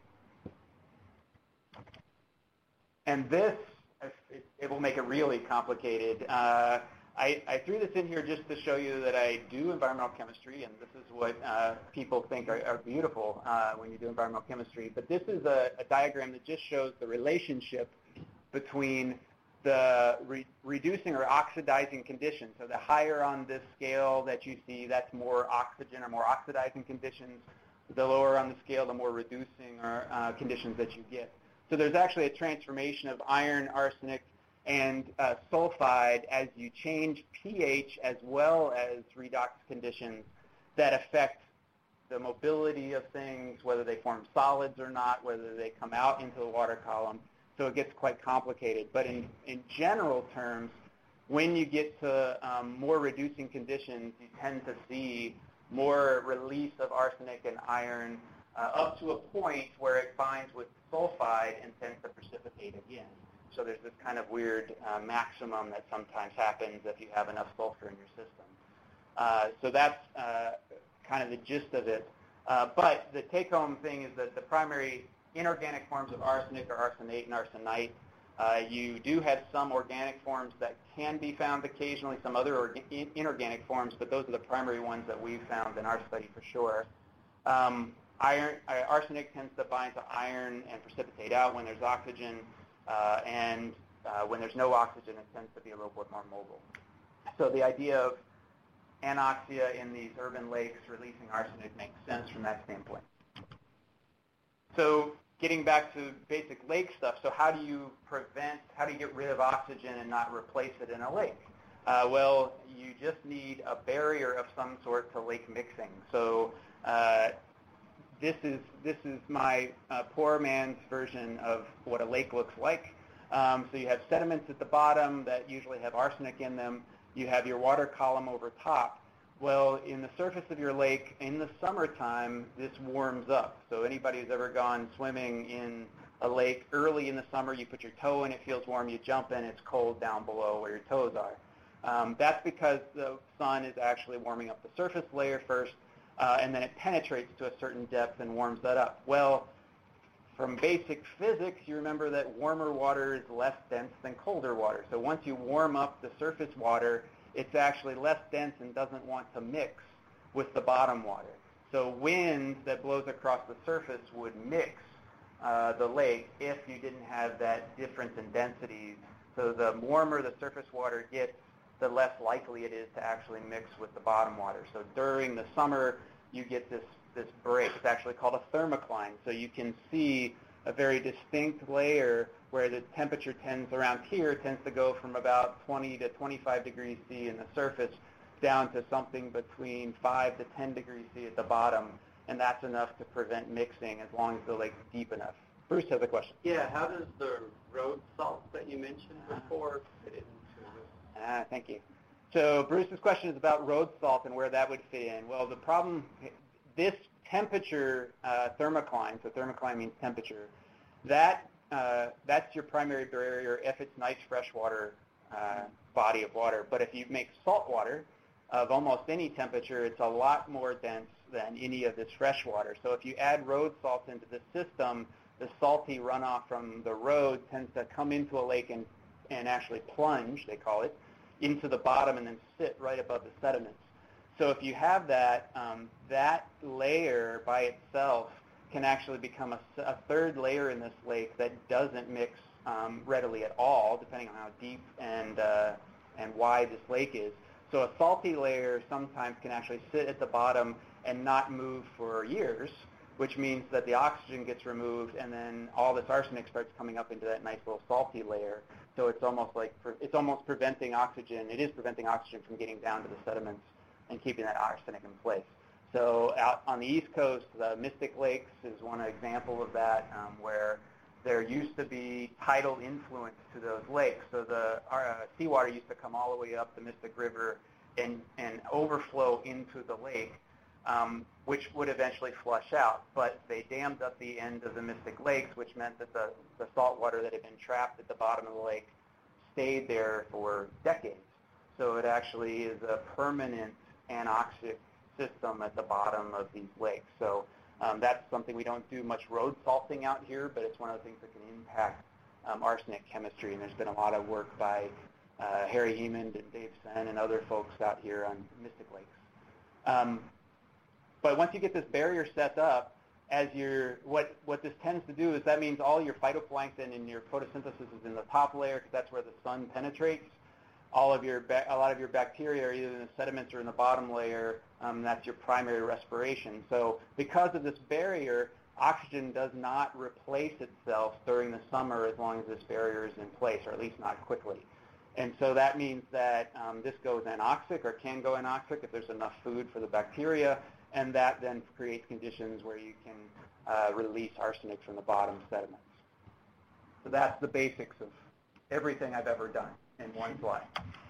And this, it will make it really complicated. I threw this in here just to show you that I do environmental chemistry, and this is what people think are beautiful when you do environmental chemistry. But this is a diagram that just shows the relationship between the reducing or oxidizing conditions. So the higher on this scale that you see, that's more oxygen or more oxidizing conditions. The lower on the scale, the more reducing or conditions that you get. So there's actually a transformation of iron, arsenic, and sulfide as you change pH as well as redox conditions that affect the mobility of things, whether they form solids or not, whether they come out into the water column. So it gets quite complicated. But in general terms, when you get to more reducing conditions, you tend to see more release of arsenic and iron up to a point where it binds with sulfide and tends to precipitate again. So there's this kind of weird maximum that sometimes happens if you have enough sulfur in your system. So that's kind of the gist of it. But the take-home thing is that the primary inorganic forms of arsenic are arsenate and arsenite. You do have some organic forms that can be found occasionally, some other inorganic forms, but those are the primary ones that we've found in our study for sure. Arsenic tends to bind to iron and precipitate out when there's oxygen, and when there's no oxygen, it tends to be a little bit more mobile. So the idea of anoxia in these urban lakes releasing arsenic makes sense from that standpoint. So getting back to basic lake stuff, so how do you get rid of oxygen and not replace it in a lake? Well, you just need a barrier of some sort to lake mixing. So this is my poor man's version of what a lake looks like. So you have sediments at the bottom that usually have arsenic in them. You have your water column over top. Well, in the surface of your lake, in the summertime, this warms up. So anybody who's ever gone swimming in a lake early in the summer, you put your toe in, it feels warm, you jump in, it's cold down below where your toes are. That's because the sun is actually warming up the surface layer first, and then it penetrates to a certain depth and warms that up. Well, from basic physics, you remember that warmer water is less dense than colder water. So once you warm up the surface water, it's actually less dense and doesn't want to mix with the bottom water. So wind that blows across the surface would mix the lake if you didn't have that difference in densities. So the warmer the surface water gets, the less likely it is to actually mix with the bottom water. So during the summer, you get this break. It's actually called a thermocline. So you can see a very distinct layer where the temperature tends to go from about 20 to 25 degrees C in the surface down to something between 5 to 10 degrees C at the bottom, and that's enough to prevent mixing as long as the lake's deep enough. Bruce has a question. Yeah, how does the road salt that you mentioned before fit into this? Thank you. So Bruce's question is about road salt and where that would fit in. Well, the problem, this temperature thermocline, so thermocline means temperature, that that's your primary barrier if it's nice freshwater body of water. But if you make salt water of almost any temperature, it's a lot more dense than any of this fresh water. So if you add road salt into the system, the salty runoff from the road tends to come into a lake and actually plunge, they call it, into the bottom and then sit right above the sediments. So if you have that, that layer by itself can actually become a third layer in this lake that doesn't mix readily at all, depending on how deep and wide this lake is. So a salty layer sometimes can actually sit at the bottom and not move for years, which means that the oxygen gets removed and then all this arsenic starts coming up into that nice little salty layer. So it's almost preventing oxygen. It is preventing oxygen from getting down to the sediments and keeping that arsenic in place. So out on the East Coast, the Mystic Lakes is one example of that, where there used to be tidal influence to those lakes. So the seawater used to come all the way up the Mystic River and overflow into the lake, which would eventually flush out. But they dammed up the end of the Mystic Lakes, which meant that the salt water that had been trapped at the bottom of the lake stayed there for decades. So it actually is a permanent anoxic system at the bottom of these lakes. So that's something we don't do much road salting out here, but it's one of the things that can impact arsenic chemistry. And there's been a lot of work by Harry Hemond and Dave Sen and other folks out here on Mystic Lakes. But once you get this barrier set up, what this tends to do is that means all your phytoplankton and your photosynthesis is in the top layer because that's where the sun penetrates. A lot of your bacteria are either in the sediments or in the bottom layer. That's your primary respiration. So because of this barrier, oxygen does not replace itself during the summer as long as this barrier is in place, or at least not quickly. And so that means that this goes anoxic or can go anoxic if there's enough food for the bacteria, and that then creates conditions where you can release arsenic from the bottom sediments. So that's the basics of everything I've ever done in one slide.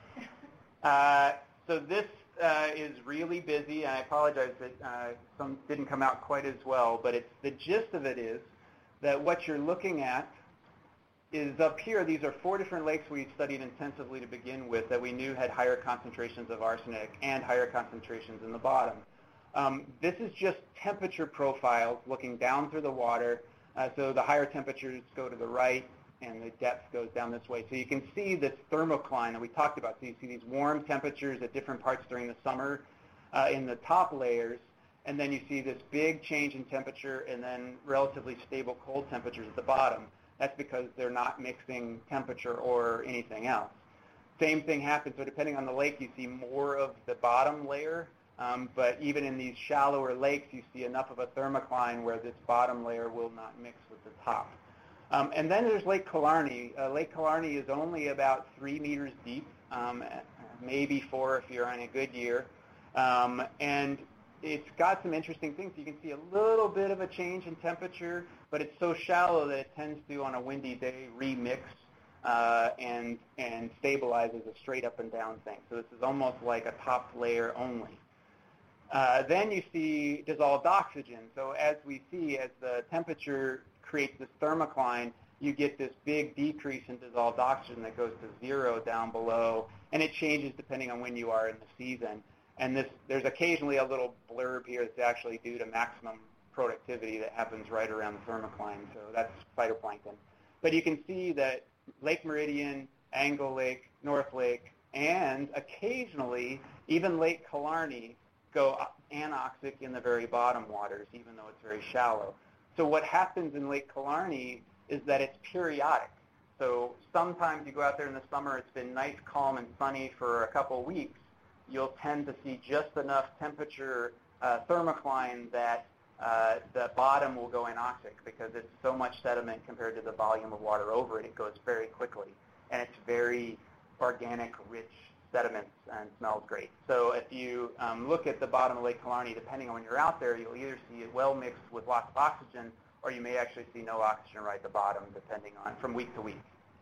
So this is really busy, and I apologize that some didn't come out quite as well, but the gist of it is that what you're looking at is up here. These are 4 different lakes we studied intensively to begin with that we knew had higher concentrations of arsenic and higher concentrations in the bottom. This is just temperature profiles looking down through the water. So the higher temperatures go to the right, and the depth goes down this way. So you can see this thermocline that we talked about. So you see these warm temperatures at different parts during the summer in the top layers, and then you see this big change in temperature and then relatively stable cold temperatures at the bottom. That's because they're not mixing temperature or anything else. Same thing happens. So depending on the lake, you see more of the bottom layer, but even in these shallower lakes, you see enough of a thermocline where this bottom layer will not mix with the top. And then there's Lake Killarney. Lake Killarney is only about 3 meters deep, maybe 4 if you're on a good year. And it's got some interesting things. You can see a little bit of a change in temperature, but it's so shallow that it tends to, on a windy day, remix and stabilize as a straight up and down thing. So this is almost like a top layer only. Then you see dissolved oxygen. So as we see, as the temperature creates this thermocline, you get this big decrease in dissolved oxygen that goes to 0 down below, and it changes depending on when you are in the season. And there's occasionally a little blurb here that's actually due to maximum productivity that happens right around the thermocline, so that's phytoplankton. But you can see that Lake Meridian, Angle Lake, North Lake, and occasionally even Lake Killarney go anoxic in the very bottom waters, even though it's very shallow. So what happens in Lake Killarney is that it's periodic. So sometimes you go out there in the summer, it's been nice, calm, and sunny for a couple of weeks. You'll tend to see just enough temperature thermocline that the bottom will go anoxic because it's so much sediment compared to the volume of water over it. It goes very quickly, and it's very organic, rich sediments and smells great. So if you look at the bottom of Lake Killarney, depending on when you're out there, you'll either see it well mixed with lots of oxygen, or you may actually see no oxygen right at the bottom, depending on from week to week.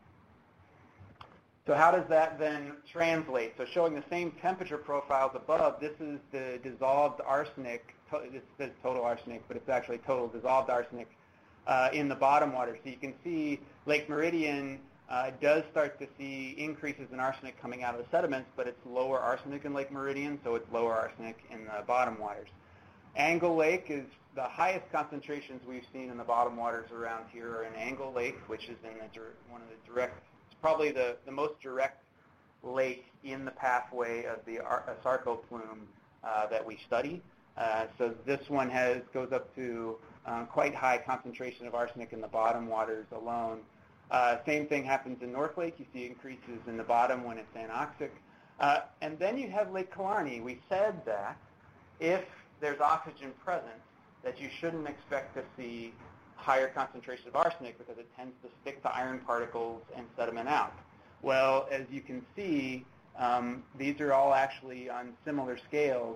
So how does that then translate? So showing the same temperature profiles above, this is the dissolved arsenic. This says total arsenic, but it's actually total dissolved arsenic in the bottom water. So you can see Lake Meridian does start to see increases in arsenic coming out of the sediments, but it's lower arsenic in Lake Meridian, so it's lower arsenic in the bottom waters. Angle Lake is the highest concentrations we've seen in the bottom waters around here are in Angle Lake, which is in one of the direct, it's probably the most direct lake in the pathway of the Asarco plume that we study. So this one goes up to quite high concentration of arsenic in the bottom waters alone. Same thing happens in North Lake. You see increases in the bottom when it's anoxic. And then you have Lake Killarney. We said that if there's oxygen present, that you shouldn't expect to see higher concentration of arsenic because it tends to stick to iron particles and sediment out. Well, as you can see, these are all actually on similar scales.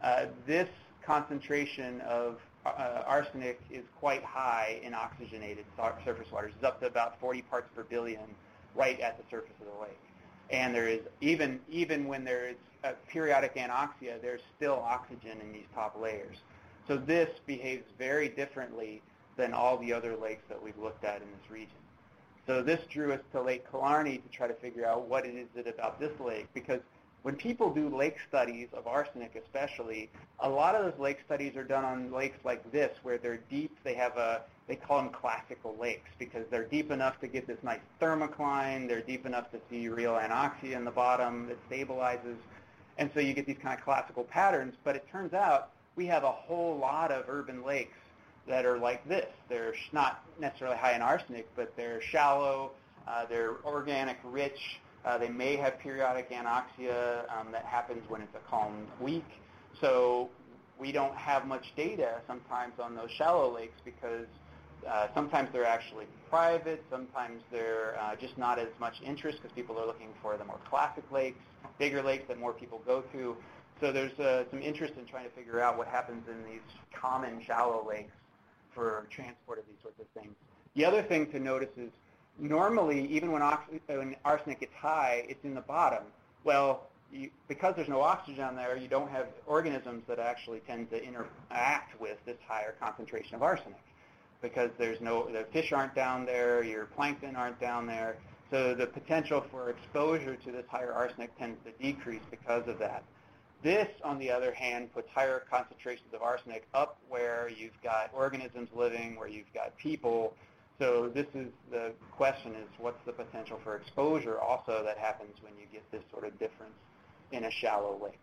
This concentration of arsenic is quite high in oxygenated surface waters. It's up to about 40 parts per billion right at the surface of the lake. And there is, even when there is a periodic anoxia, there's still oxygen in these top layers. So this behaves very differently than all the other lakes that we've looked at in this region. So this drew us to Lake Killarney to try to figure out what is it about this lake, because when people do lake studies of arsenic especially, a lot of those lake studies are done on lakes like this where they're deep. They call them classical lakes because they're deep enough to get this nice thermocline. They're deep enough to see real anoxia in the bottom that stabilizes. And so you get these kind of classical patterns. But it turns out we have a whole lot of urban lakes that are like this. They're not necessarily high in arsenic, but they're shallow. They're organic rich. They may have periodic anoxia that happens when it's a calm week. So we don't have much data sometimes on those shallow lakes because sometimes they're actually private. Sometimes they're just not as much interest because people are looking for the more classic lakes, bigger lakes that more people go to. So there's some interest in trying to figure out what happens in these common shallow lakes for transport of these sorts of things. The other thing to notice is normally, even when arsenic gets high, it's in the bottom. Well, because there's no oxygen there, you don't have organisms that actually tend to interact with this higher concentration of arsenic because the fish aren't down there, your plankton aren't down there. So the potential for exposure to this higher arsenic tends to decrease because of that. This, on the other hand, puts higher concentrations of arsenic up where you've got organisms living, where you've got people. So this is the question is what's the potential for exposure also that happens when you get this sort of difference in a shallow lake.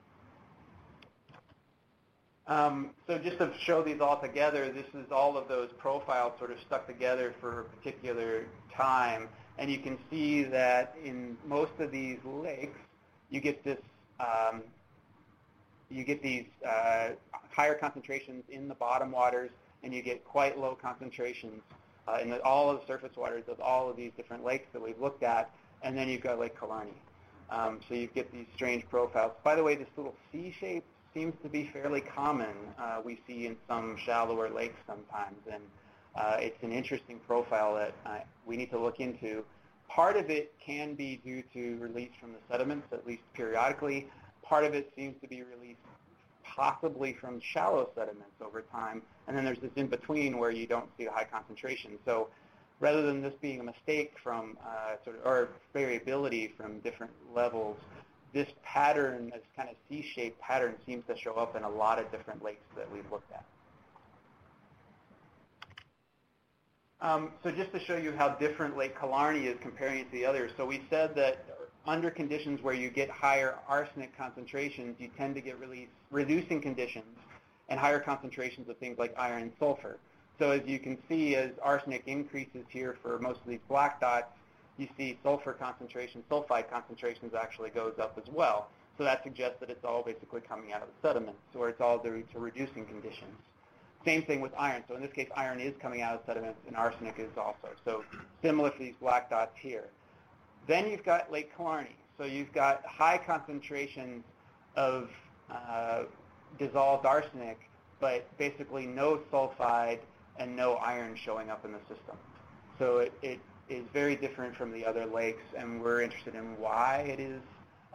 So just to show these all together, this is all of those profiles sort of stuck together for a particular time. And you can see that in most of these lakes, you get this these higher concentrations in the bottom waters, and you get quite low concentrations in all of the surface waters of all of these different lakes that we've looked at, and then you've got Lake Killarney. So you get these strange profiles. By the way, this little C shape seems to be fairly common. We see in some shallower lakes sometimes, and it's an interesting profile that we need to look into. Part of it can be due to release from the sediments, at least periodically. Part of it seems to be released possibly from shallow sediments over time, and then there's this in-between where you don't see a high concentration. So rather than this being a mistake from or variability from different levels, this pattern, this kind of C-shaped pattern, seems to show up in a lot of different lakes that we've looked at. So just to show you how different Lake Killarney is comparing it to the others, so we said that under conditions where you get higher arsenic concentrations, you tend to get reducing conditions and higher concentrations of things like iron and sulfur. So as you can see, as arsenic increases here for most of these black dots, you see sulfur concentration, sulfide concentrations actually goes up as well. So that suggests that it's all basically coming out of the sediments, or it's all due to reducing conditions. Same thing with iron. So in this case, iron is coming out of sediments, and arsenic is also. So similar for these black dots here. Then you've got Lake Killarney. So you've got high concentrations of dissolved arsenic, but basically no sulfide and no iron showing up in the system. So it is very different from the other lakes, and we're interested in why it is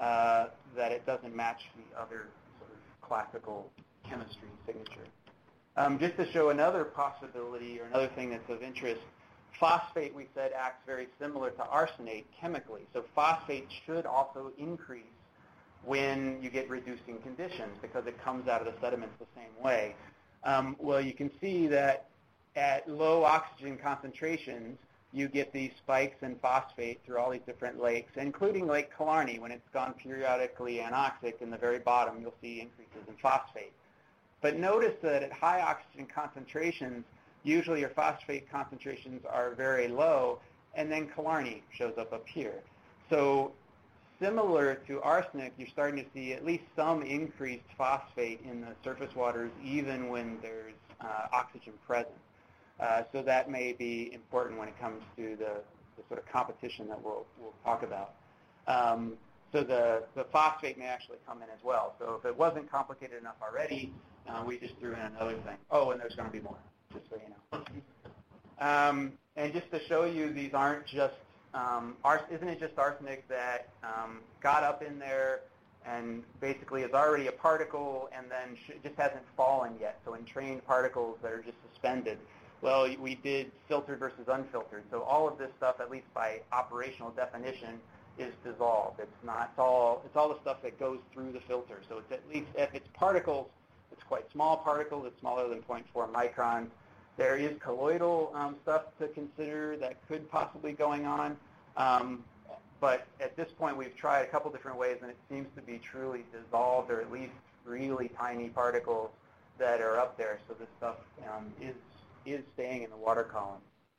that it doesn't match the other sort of classical chemistry signature. Just to show another possibility or another thing that's of interest, phosphate, we said, acts very similar to arsenate chemically. So phosphate should also increase when you get reducing conditions because it comes out of the sediments the same way. Well, you can see that at low oxygen concentrations, you get these spikes in phosphate through all these different lakes, including Lake Killarney. When it's gone periodically anoxic, in the very bottom, you'll see increases in phosphate. But notice that at high oxygen concentrations, usually your phosphate concentrations are very low, and then Killarney shows up here. So similar to arsenic, you're starting to see at least some increased phosphate in the surface waters even when there's oxygen present. So that may be important when it comes to the sort of competition that we'll talk about. So the phosphate may actually come in as well. So if it wasn't complicated enough already, we just threw in another thing. Oh, and there's going to be more, just so you know. And just to show you, these aren't just, isn't it just arsenic that got up in there and basically is already a particle and then just hasn't fallen yet, so entrained particles that are just suspended. Well, we did filtered versus unfiltered. So all of this stuff, at least by operational definition, is dissolved. It's all the stuff that goes through the filter. So it's at least, if it's particles, it's quite small particles. It's smaller than 0.4 microns. There is colloidal stuff to consider that could possibly going on. But at this point, we've tried a couple different ways, and it seems to be truly dissolved, or at least really tiny particles that are up there. So this stuff is staying in the water column.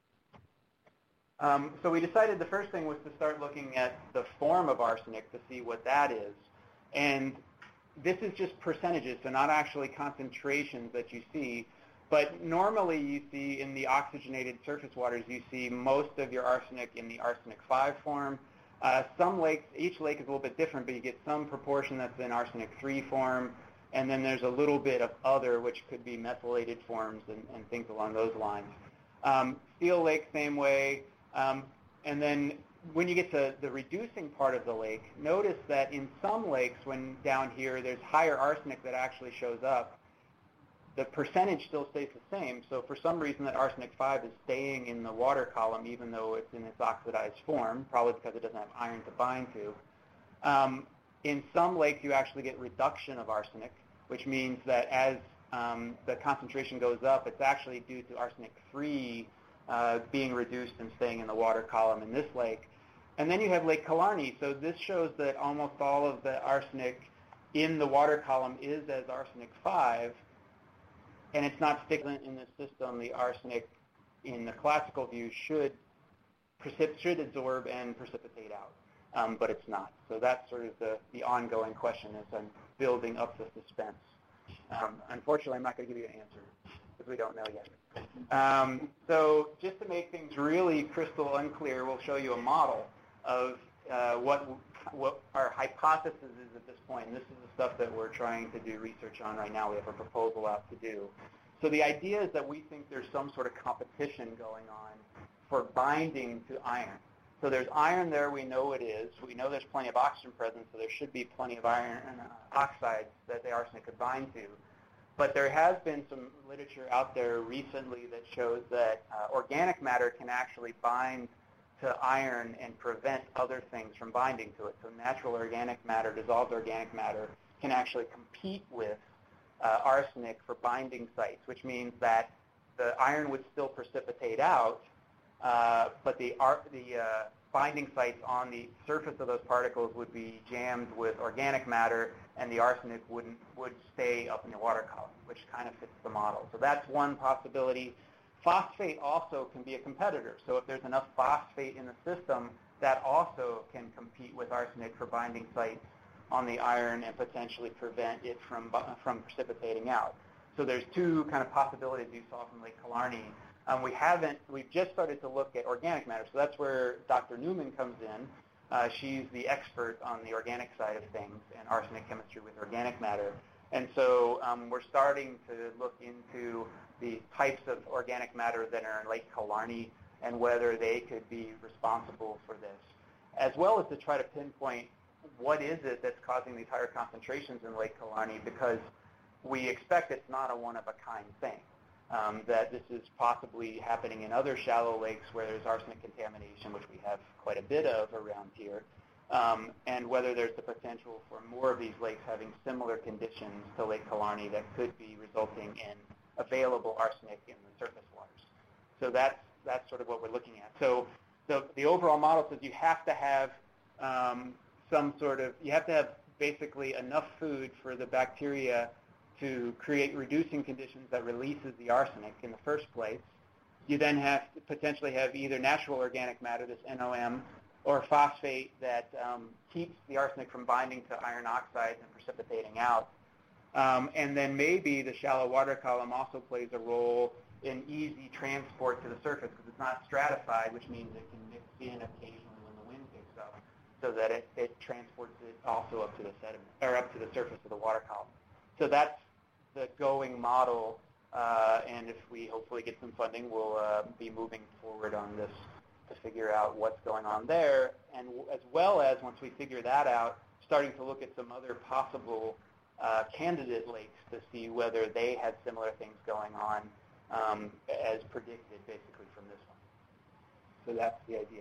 So we decided the first thing was to start looking at the form of arsenic to see what that is. And this is just percentages, so not actually concentrations that you see. But normally you see in the oxygenated surface waters, you see most of your arsenic in the arsenic 5 form. Some lakes, each lake is a little bit different, but you get some proportion that's in arsenic 3 form. And then there's a little bit of other, which could be methylated forms and things along those lines. Steel Lake, same way. And then when you get to the reducing part of the lake, notice that in some lakes, when down here, there's higher arsenic that actually shows up. The percentage still stays the same. So for some reason, that arsenic 5 is staying in the water column, even though it's in its oxidized form, probably because it doesn't have iron to bind to. In some lakes, you actually get reduction of arsenic, which means that as the concentration goes up, it's actually due to arsenic 3 being reduced and staying in the water column in this lake. And then you have Lake Killarney. So this shows that almost all of the arsenic in the water column is as arsenic 5, and it's not sticking in the system. The arsenic in the classical view should absorb and precipitate out, but it's not. So that's sort of the ongoing question as I'm building up the suspense. Unfortunately, I'm not going to give you an answer because we don't know yet. So just to make things really crystal unclear, we'll show you a model of what our hypothesis is at this point. And this is the stuff that we're trying to do research on right now. We have a proposal out to do. So the idea is that we think there's some sort of competition going on for binding to iron. So there's iron there, we know it is. We know there's plenty of oxygen present, so there should be plenty of iron oxides that the arsenic could bind to. But there has been some literature out there recently that shows that organic matter can actually bind to iron and prevent other things from binding to it. So natural organic matter, dissolved organic matter, can actually compete with arsenic for binding sites, which means that the iron would still precipitate out, but the binding sites on the surface of those particles would be jammed with organic matter, and the arsenic would stay up in the water column, which kind of fits the model. So that's one possibility. Phosphate also can be a competitor. So if there's enough phosphate in the system, that also can compete with arsenic for binding sites on the iron and potentially prevent it from precipitating out. So there's two kind of possibilities you saw from Lake Killarney. We've just started to look at organic matter. So that's where Dr. Newman comes in. She's the expert on the organic side of things and arsenic chemistry with organic matter. And so we're starting to look into the types of organic matter that are in Lake Killarney and whether they could be responsible for this, as well as to try to pinpoint what is it that's causing these higher concentrations in Lake Killarney, because we expect it's not a one-of-a-kind thing, that this is possibly happening in other shallow lakes where there's arsenic contamination, which we have quite a bit of around here, and whether there's the potential for more of these lakes having similar conditions to Lake Killarney that could be resulting in available arsenic in the surface waters. So that's sort of what we're looking at. So the overall model says you have to have you have to have basically enough food for the bacteria to create reducing conditions that releases the arsenic in the first place. You then have to potentially have either natural organic matter, this NOM, or phosphate that keeps the arsenic from binding to iron oxides and precipitating out. And then maybe the shallow water column also plays a role in easy transport to the surface because it's not stratified, which means it can mix in occasionally when the wind picks up, so that it transports it also up to the sediment or up to the surface of the water column. So that's the going model, and if we hopefully get some funding, we'll be moving forward on this to figure out what's going on there, and as well as once we figure that out, starting to look at some other possible candidate lakes to see whether they had similar things going on as predicted basically from this one. So that's the idea.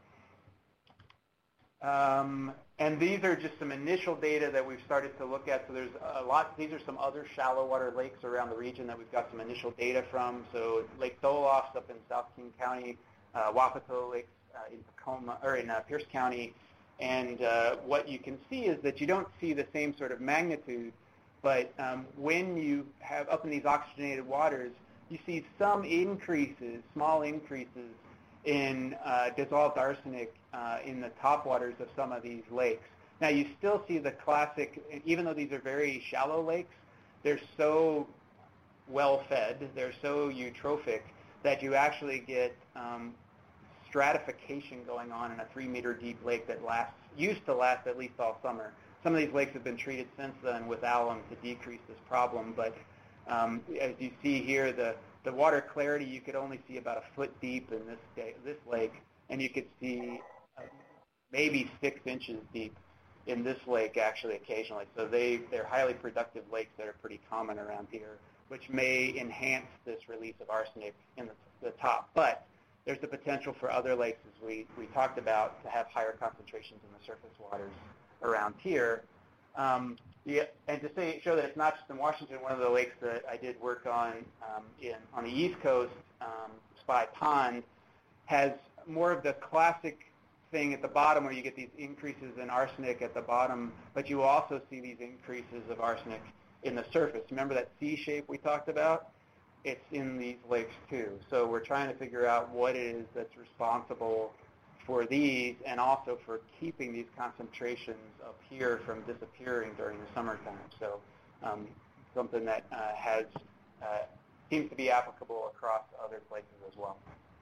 And these are just some initial data that we've started to look at. So there's a lot. These are some other shallow water lakes around the region that we've got some initial data from. So Lake Doloff's up in South King County, Wapato Lakes in Tacoma or in Pierce County, and what you can see is that you don't see the same sort of magnitude, but when you have up in these oxygenated waters, you see some increases, small increases in dissolved arsenic in the top waters of some of these lakes. Now you still see the classic, even though these are very shallow lakes, they're so well fed, they're so eutrophic that you actually get stratification going on in a 3-meter deep lake that used to last at least all summer. Some of these lakes have been treated since then with alum to decrease this problem, but as you see here, the water clarity, you could only see about a foot deep in this lake, and you could see maybe 6 inches deep in this lake actually occasionally. So they're highly productive lakes that are pretty common around here, which may enhance this release of arsenic in the top. But there's the potential for other lakes, as we talked about, to have higher concentrations in the surface waters around here. And to show that it's not just in Washington, one of the lakes that I did work on on the East Coast, Spy Pond, has more of the classic thing at the bottom where you get these increases in arsenic at the bottom, but you also see these increases of arsenic in the surface. Remember that C shape we talked about? It's in these lakes too. So we're trying to figure out what it is that's responsible for these and also for keeping these concentrations up here from disappearing during the summertime. So something that seems to be applicable across other places as well.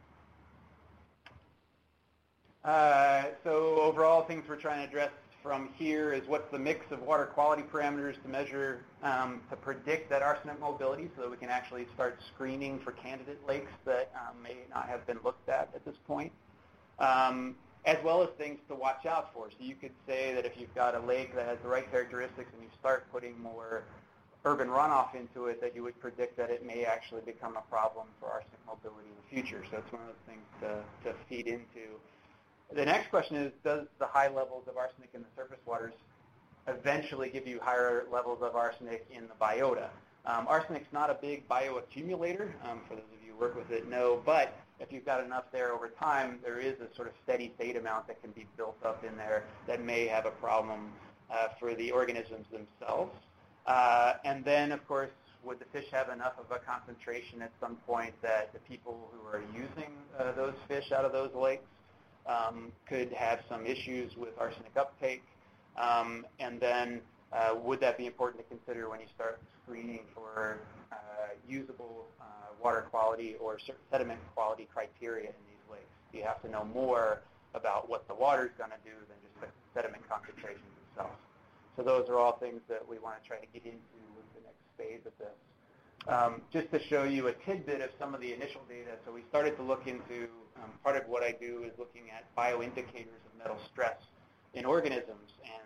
So overall, things we're trying to address from here is what's the mix of water quality parameters to measure to predict that arsenic mobility so that we can actually start screening for candidate lakes that may not have been looked at this point, as well as things to watch out for. So you could say that if you've got a lake that has the right characteristics and you start putting more urban runoff into it, that you would predict that it may actually become a problem for arsenic mobility in the future. So it's one of those things to feed into. The next question is, does the high levels of arsenic in the surface waters eventually give you higher levels of arsenic in the biota? Arsenic's not a big bioaccumulator. For those of you who work with it, know, but if you've got enough there over time, there is a sort of steady state amount that can be built up in there that may have a problem for the organisms themselves. And then, of course, would the fish have enough of a concentration at some point that the people who are using those fish out of those lakes could have some issues with arsenic uptake, and then would that be important to consider when you start screening for usable water quality or sediment quality criteria in these lakes? You have to know more about what the water is going to do than just the sediment concentrations themselves. So those are all things that we want to try to get into with the next phase of this. Just to show you a tidbit of some of the initial data, so we started to look into, part of what I do is looking at bioindicators of metal stress in organisms, and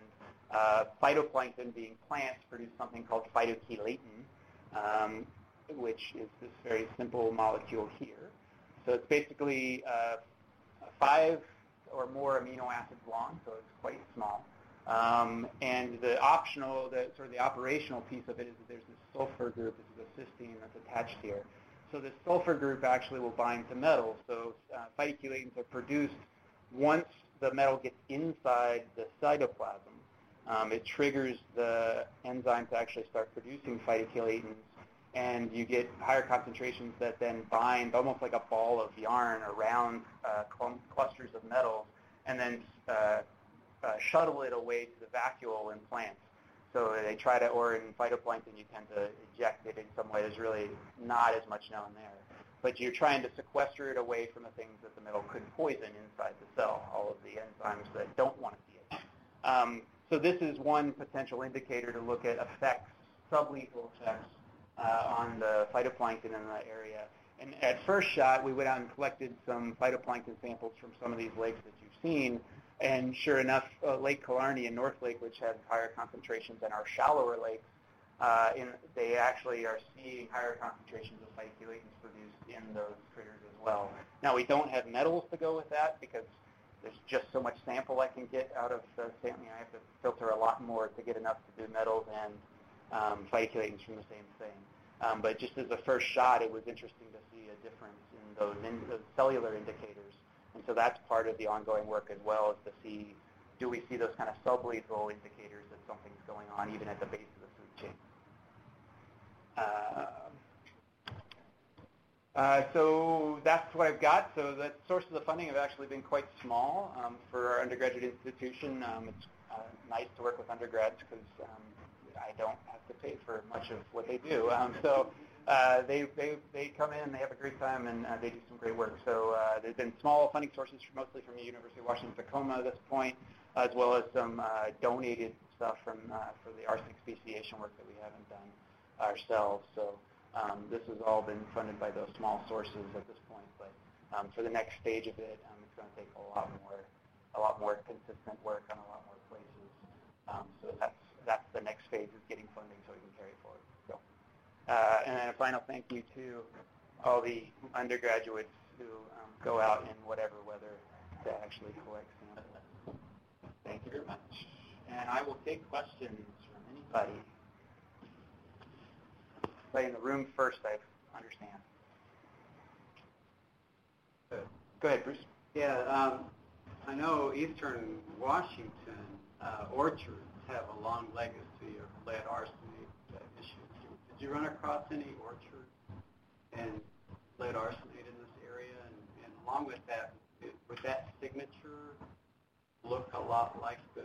Phytoplankton, being plants, produce something called phytochelatin, which is this very simple molecule here. So it's basically 5 or more amino acids long, so it's quite small. And the operational piece of it is that there's this sulfur group, this is a cysteine that's attached here. So this sulfur group actually will bind to metals. So phytochelatins are produced once the metal gets inside the cytoplasm. It triggers the enzyme to actually start producing phytochelatins, and you get higher concentrations that then bind almost like a ball of yarn around clusters of metals, and then shuttle it away to the vacuole in plants. So they try to, or in phytoplankton, you tend to eject it in some way. There's really not as much known there. But you're trying to sequester it away from the things that the metal could poison inside the cell, all of the enzymes that don't want to see it. So this is one potential indicator to look at effects, sublethal effects, on the phytoplankton in that area. And at first shot, we went out and collected some phytoplankton samples from some of these lakes that you've seen. And sure enough, Lake Killarney and North Lake, which have higher concentrations than our shallower lakes, they actually are seeing higher concentrations of phytochelatins produced in those critters as well. Now, we don't have metals to go with that because there's just so much sample I can get out of the sample. I have to filter a lot more to get enough to do metals and phytochelatins from the same thing. But just as a first shot, it was interesting to see a difference in those cellular indicators. And so that's part of the ongoing work as well, is to see, do we see those kind of sublethal indicators that something's going on even at the base of the food chain. So that's what I've got. So the sources of funding have actually been quite small for our undergraduate institution. It's nice to work with undergrads because I don't have to pay for much of what they do. They come in, they have a great time, and they do some great work. So there's been small funding sources, mostly from the University of Washington-Tacoma at this point, as well as some donated stuff for the arsenic speciation work that we haven't done ourselves. So this has all been funded by those small sources at this point. But for the next stage of it, it's going to take a lot more consistent work on a lot more places. So that's the next phase, is getting funding so we can carry it forward. So. And then a final thank you to all the undergraduates who go out in whatever weather to actually collect samples. Thank you very much. And I will take questions from anybody. Anybody in the room first, I understand. Go ahead, Bruce. Yeah, I know Eastern Washington orchards have a long legacy of lead arsenate issues. Did you run across any orchards and lead arsenate in this area? And along with that, would that signature look a lot like the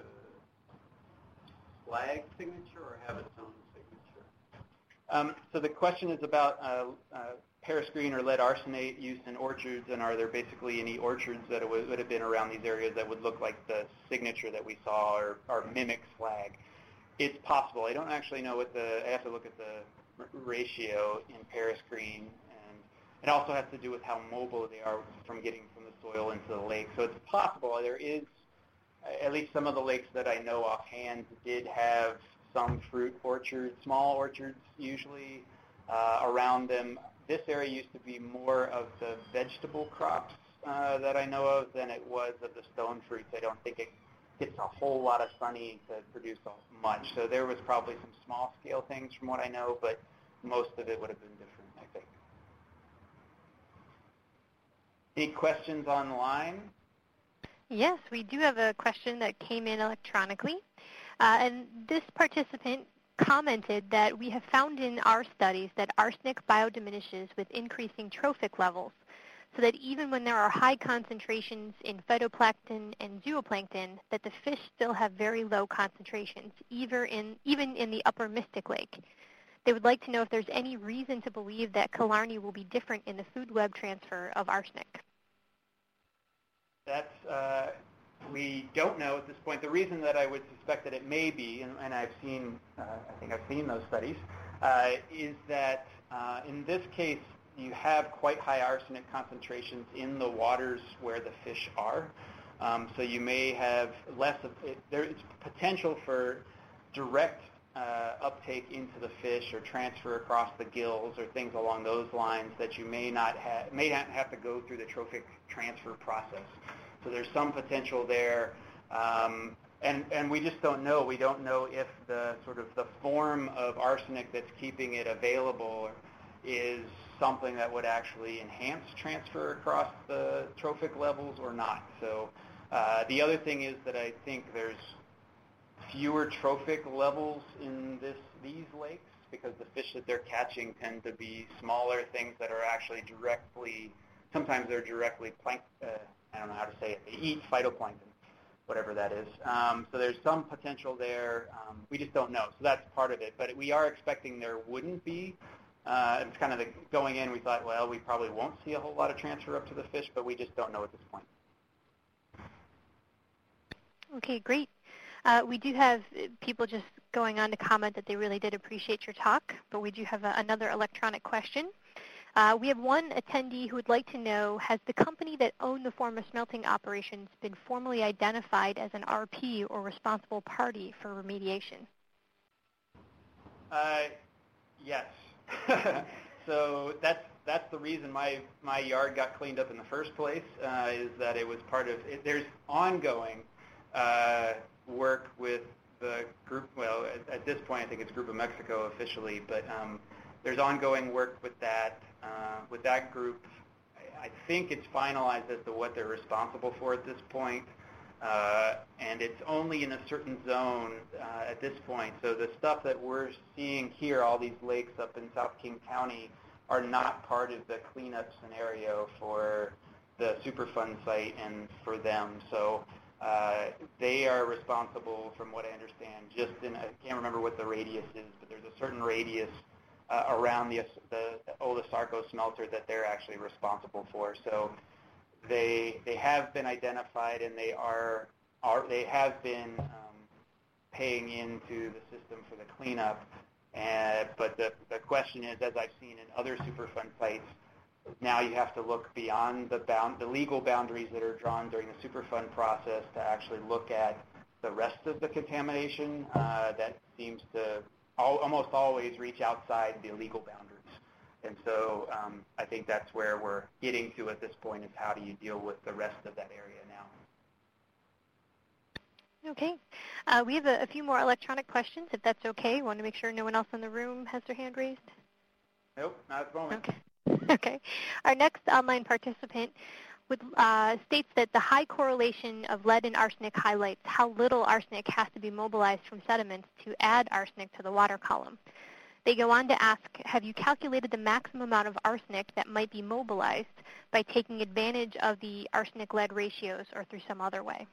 slag signature or have its own signature? So the question is about Paris green or lead arsenate use in orchards, and are there basically any orchards that would have been around these areas that would look like the signature that we saw or mimic slag? It's possible. I don't actually know I have to look at the ratio in Paris green, and it also has to do with how mobile they are from getting from the soil into the lake. So it's possible. There is, at least some of the lakes that I know offhand did have some fruit orchards, small orchards usually around them. This area used to be more of the vegetable crops that I know of than it was of the stone fruits. I don't think it gets a whole lot of sunny to produce much. So there was probably some small-scale things from what I know, but most of it would have been different, I think. Any questions online? Yes, we do have a question that came in electronically. And this participant commented that we have found in our studies that arsenic biodiminishes with increasing trophic levels, so that even when there are high concentrations in phytoplankton and zooplankton, that the fish still have very low concentrations, even in the upper Mystic Lake. They would like to know if there's any reason to believe that Killarney will be different in the food web transfer of arsenic. That's, we don't know at this point. The reason that I would suspect that it may be, and I've seen, I think I've seen those studies, is that in this case, you have quite high arsenic concentrations in the waters where the fish are. So you may have less of it. There's potential for direct uptake into the fish or transfer across the gills or things along those lines that you may not have to go through the trophic transfer process. So there's some potential there. And we just don't know. We don't know if the sort of the form of arsenic that's keeping it available is something that would actually enhance transfer across the trophic levels or not. So the other thing is that I think there's fewer trophic levels in these lakes because the fish that they're catching tend to be smaller things that are actually sometimes they're directly I don't know how to say it, they eat phytoplankton, whatever that is. So there's some potential there. We just don't know. So that's part of it. But we are expecting there wouldn't be. It's kind of going in, we thought, well, we probably won't see a whole lot of transfer up to the fish, but we just don't know at this point. Okay, great. We do have people just going on to comment that they really did appreciate your talk, but we do have another electronic question. We have one attendee who would like to know, has the company that owned the former smelting operations been formally identified as an RP or responsible party for remediation? Yes. So that's the reason my yard got cleaned up in the first place, is that it was part of it. There's ongoing work with the group, well, at this point I think it's Group of Mexico officially, but there's ongoing work with that group. I think it's finalized as to what they're responsible for at this point, and it's only in a certain zone at this point. So the stuff that we're seeing here, all these lakes up in South King County, are not part of the cleanup scenario for the Superfund site and for them. So they are responsible, from what I understand, I can't remember what the radius is, but there's a certain radius around the Ozarko smelter that they're actually responsible for. So they have been identified, and they have been paying into the system for the cleanup. But the question is, as I've seen in other Superfund sites, now you have to look beyond the legal boundaries that are drawn during the Superfund process to actually look at the rest of the contamination that seems to almost always reach outside the legal boundaries. And so I think that's where we're getting to at this point, is how do you deal with the rest of that area now. Okay. We have a few more electronic questions, if that's okay. Want to make sure no one else in the room has their hand raised? Nope, not at the moment. Okay. Okay. Our next online participant states that the high correlation of lead and arsenic highlights how little arsenic has to be mobilized from sediments to add arsenic to the water column. They go on to ask, have you calculated the maximum amount of arsenic that might be mobilized by taking advantage of the arsenic-lead ratios or through some other way?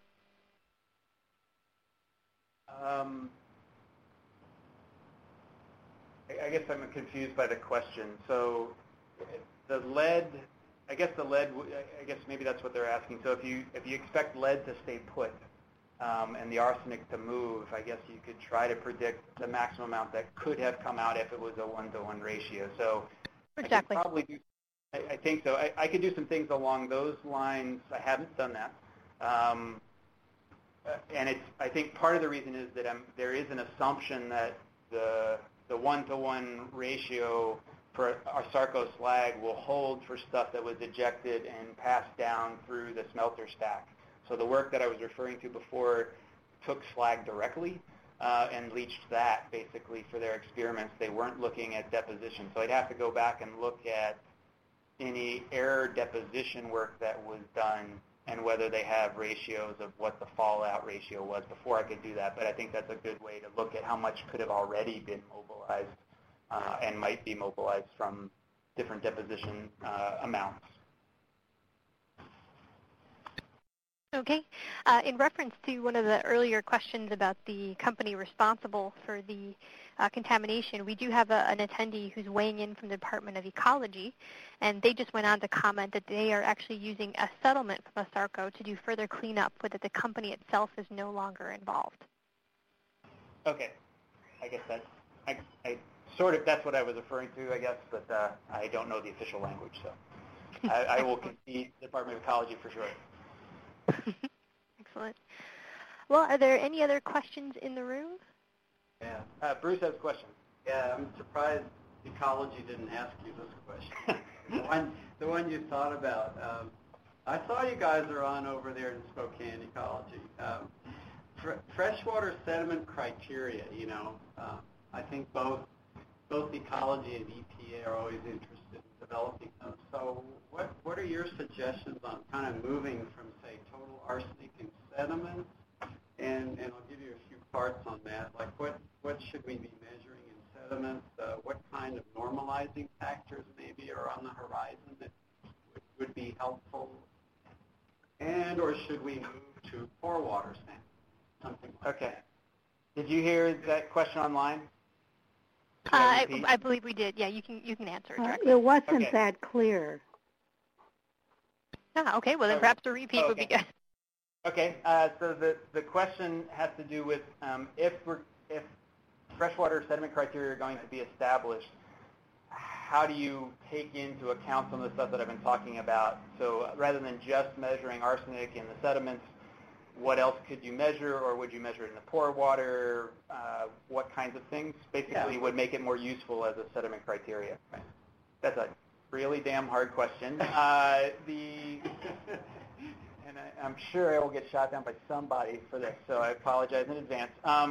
I guess I'm confused by the question. So the lead, I guess maybe that's what they're asking. So if you expect lead to stay put and the arsenic to move, I guess you could try to predict the maximum amount that could have come out if it was a 1-to-1 ratio. So exactly. I think so. I could do some things along those lines. I haven't done that. And I think part of the reason is that there is an assumption that the 1-to-1 ratio for Ozarko slag will hold for stuff that was ejected and passed down through the smelter stack. So the work that I was referring to before took slag directly and leached that basically for their experiments. They weren't looking at deposition. So I'd have to go back and look at any error deposition work that was done and whether they have ratios of what the fallout ratio was before I could do that. But I think that's a good way to look at how much could have already been mobilized and might be mobilized from different deposition amounts. Okay. In reference to one of the earlier questions about the company responsible for the contamination, we do have an attendee who's weighing in from the Department of Ecology, and they just went on to comment that they are actually using a settlement from Ozarko to do further cleanup, but that the company itself is no longer involved. Okay. I guess that's what I was referring to, I guess, but I don't know the official language, so I will concede the Department of Ecology for sure. Excellent. Well, are there any other questions in the room? Yeah. Bruce has a question. Yeah, I'm surprised Ecology didn't ask you this question. the one you thought about. I saw you guys are on over there in Spokane, Ecology. Freshwater sediment criteria, I think both Ecology and EPA are always interested in developing them. So what are your suggestions on kind of moving from, say, total arsenic in sediments? And I'll give you a few parts on that. Like what should we be measuring in sediments? What kind of normalizing factors maybe are on the horizon that would be helpful? And or should we move to pore water sampling? Something like that. Did you hear that question online? I believe we did. Yeah, you can answer it directly. It wasn't that clear. Okay. Well, then perhaps a repeat would be good. Okay. So the question has to do with if freshwater sediment criteria are going to be established, how do you take into account some of the stuff that I've been talking about? So rather than just measuring arsenic in the sediments, what else could you measure, or would you measure it in the pore water? What kinds of things basically would make it more useful as a sediment criteria? Right. That's a really damn hard question. And I'm sure I will get shot down by somebody for this, so I apologize in advance.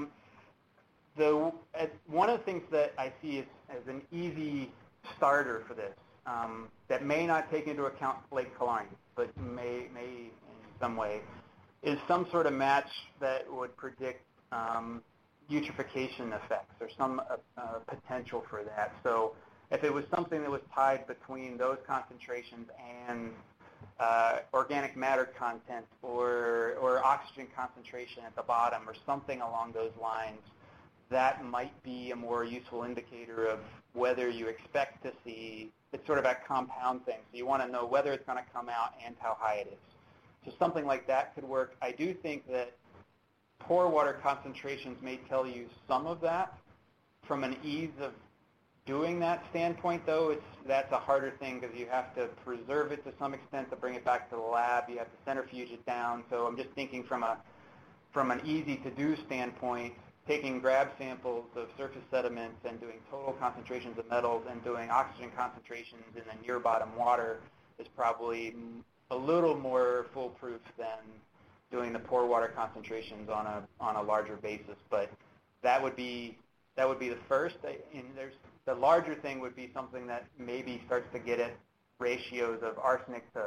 One of the things that I see as an easy starter for this, that may not take into account Lake Killarney, but may in some way, is some sort of match that would predict eutrophication effects or some potential for that. So if it was something that was tied between those concentrations and organic matter content or oxygen concentration at the bottom or something along those lines, that might be a more useful indicator of whether you expect to see, it's sort of a compound thing. So you want to know whether it's going to come out and how high it is. So something like that could work. I do think that pore water concentrations may tell you some of that. From an ease of doing that standpoint, though, that's a harder thing because you have to preserve it to some extent to bring it back to the lab. You have to centrifuge it down. So I'm just thinking from an easy-to-do standpoint, taking grab samples of surface sediments and doing total concentrations of metals and doing oxygen concentrations in the near-bottom water is probably a little more foolproof than doing the pore water concentrations on a larger basis. But that would be the first. And the larger thing would be something that maybe starts to get at ratios of arsenic to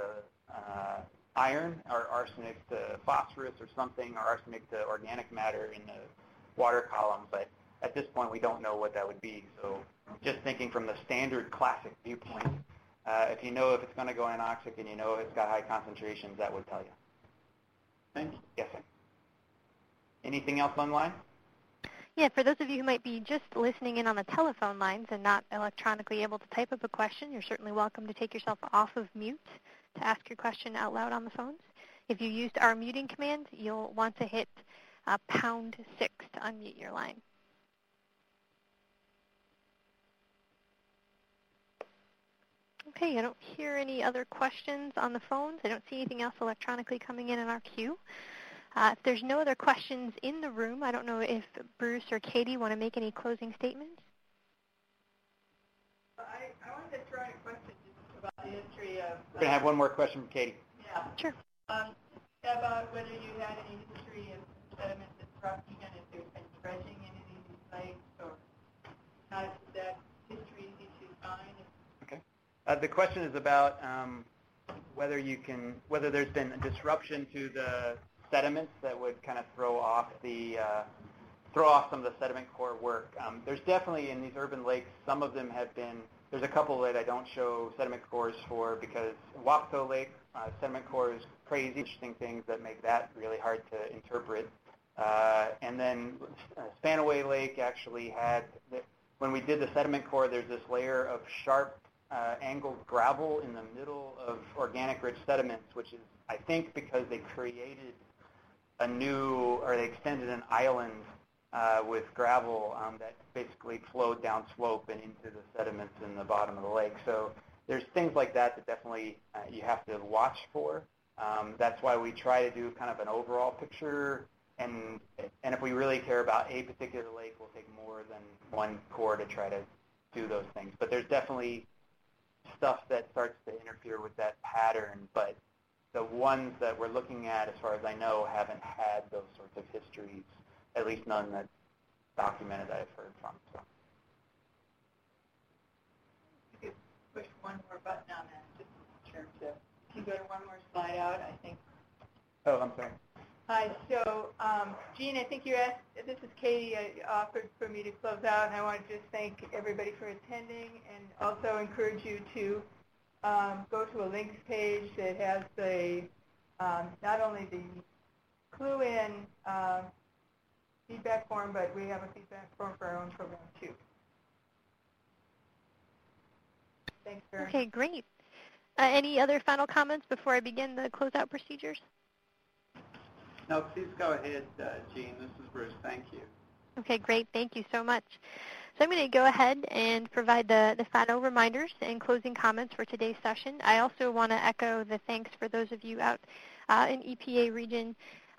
iron or arsenic to phosphorus or something, or arsenic to organic matter in the water column. But at this point, we don't know what that would be. So just thinking from the standard classic viewpoint, if you know if it's going to go anoxic and you know if it's got high concentrations, that would tell you. Thank you. Yes, sir. Anything else online? Yeah, for those of you who might be just listening in on the telephone lines and not electronically able to type up a question, you're certainly welcome to take yourself off of mute to ask your question out loud on the phones. If you used our muting command, you'll want to hit #6 to unmute your line. Okay, I don't hear any other questions on the phones. I don't see anything else electronically coming in our queue. If there's no other questions in the room, I don't know if Bruce or Katie want to make any closing statements. I wanted to throw in a question just about the history of... We're going to have one more question from Katie. Yeah. Sure. About whether you had any history of sediment destruction, if there's been dredging in any of these lakes, or how is that history easy to find? Okay. The question is about whether there's been a disruption to the sediments that would kind of throw off some of the sediment core work. There's definitely in these urban lakes, some of them have been. There's a couple that I don't show sediment cores for because Wapto Lake sediment core is crazy, interesting things that make that really hard to interpret. And then Spanaway Lake actually had, when we did the sediment core, there's this layer of sharp angled gravel in the middle of organic-rich sediments, which is, I think, because they created they extended an island with gravel that basically flowed down slope and into the sediments in the bottom of the lake. So there's things like that definitely you have to watch for. That's why we try to do kind of an overall picture, and if we really care about a particular lake, we'll take more than one core to try to do those things. But there's definitely stuff that starts to interfere with that pattern, but the ones that we're looking at, as far as I know, haven't had those sorts of histories, at least none that's documented that I've heard from. So. You could push one more button on that, just in terms of, can you go to one more slide out, I think. Oh, I'm sorry. Hi, so Jean, I think you asked, this is Katie, offered for me to close out, and I want to just thank everybody for attending and also encourage you to go to a links page that has the, not only the clue-in feedback form, but we have a feedback form for our own program too. Thanks very much. Okay, great. Any other final comments before I begin the closeout procedures? No, please go ahead, Jean. This is Bruce. Thank you. Okay, great. Thank you so much. So I'm going to go ahead and provide the final reminders and closing comments for today's session. I also want to echo the thanks for those of you out in EPA region,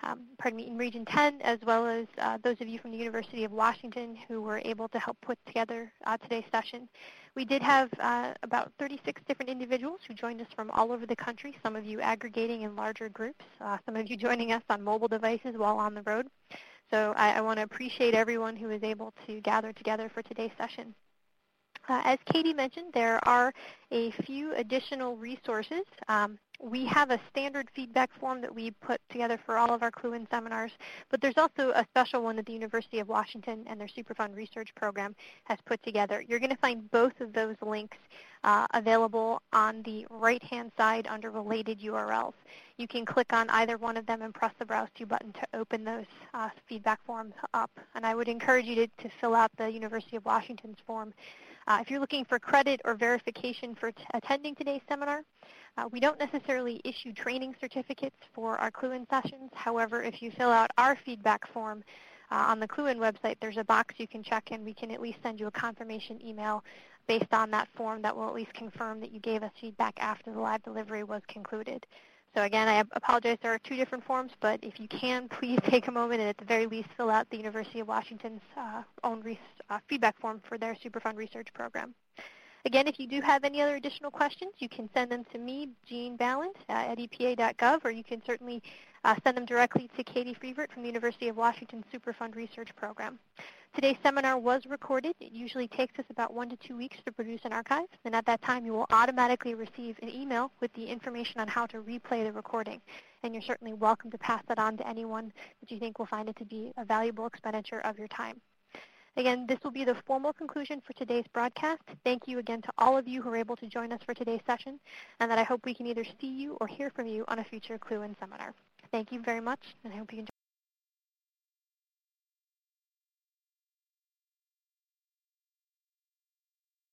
in Region 10, as well as those of you from the University of Washington who were able to help put together today's session. We did have about 36 different individuals who joined us from all over the country, some of you aggregating in larger groups, some of you joining us on mobile devices while on the road. So I want to appreciate everyone who was able to gather together for today's session. As Katie mentioned, there are a few additional resources. We have a standard feedback form that we put together for all of our Clue-In seminars, but there's also a special one that the University of Washington and their Superfund Research Program has put together. You're going to find both of those links available on the right-hand side under related URLs. You can click on either one of them and press the Browse To button to open those feedback forms up. And I would encourage you to fill out the University of Washington's form. If you're looking for credit or verification for attending today's seminar, we don't necessarily issue training certificates for our Clue-In sessions. However, if you fill out our feedback form on the Clue-In website, there's a box you can check, and we can at least send you a confirmation email based on that form that will at least confirm that you gave us feedback after the live delivery was concluded. So again, I apologize, there are two different forms, but if you can, please take a moment and at the very least fill out the University of Washington's own feedback form for their Superfund Research Program. Again, if you do have any other additional questions, you can send them to me, Jean Ballant, at epa.gov, or you can certainly send them directly to Katie Freevert from the University of Washington Superfund Research Program. Today's seminar was recorded. It usually takes us about 1 to 2 weeks to produce an archive, and at that time you will automatically receive an email with the information on how to replay the recording. And you're certainly welcome to pass that on to anyone that you think will find it to be a valuable expenditure of your time. Again, this will be the formal conclusion for today's broadcast. Thank you again to all of you who were able to join us for today's session, and that I hope we can either see you or hear from you on a future Clue-In seminar. Thank you very much, and I hope you enjoy.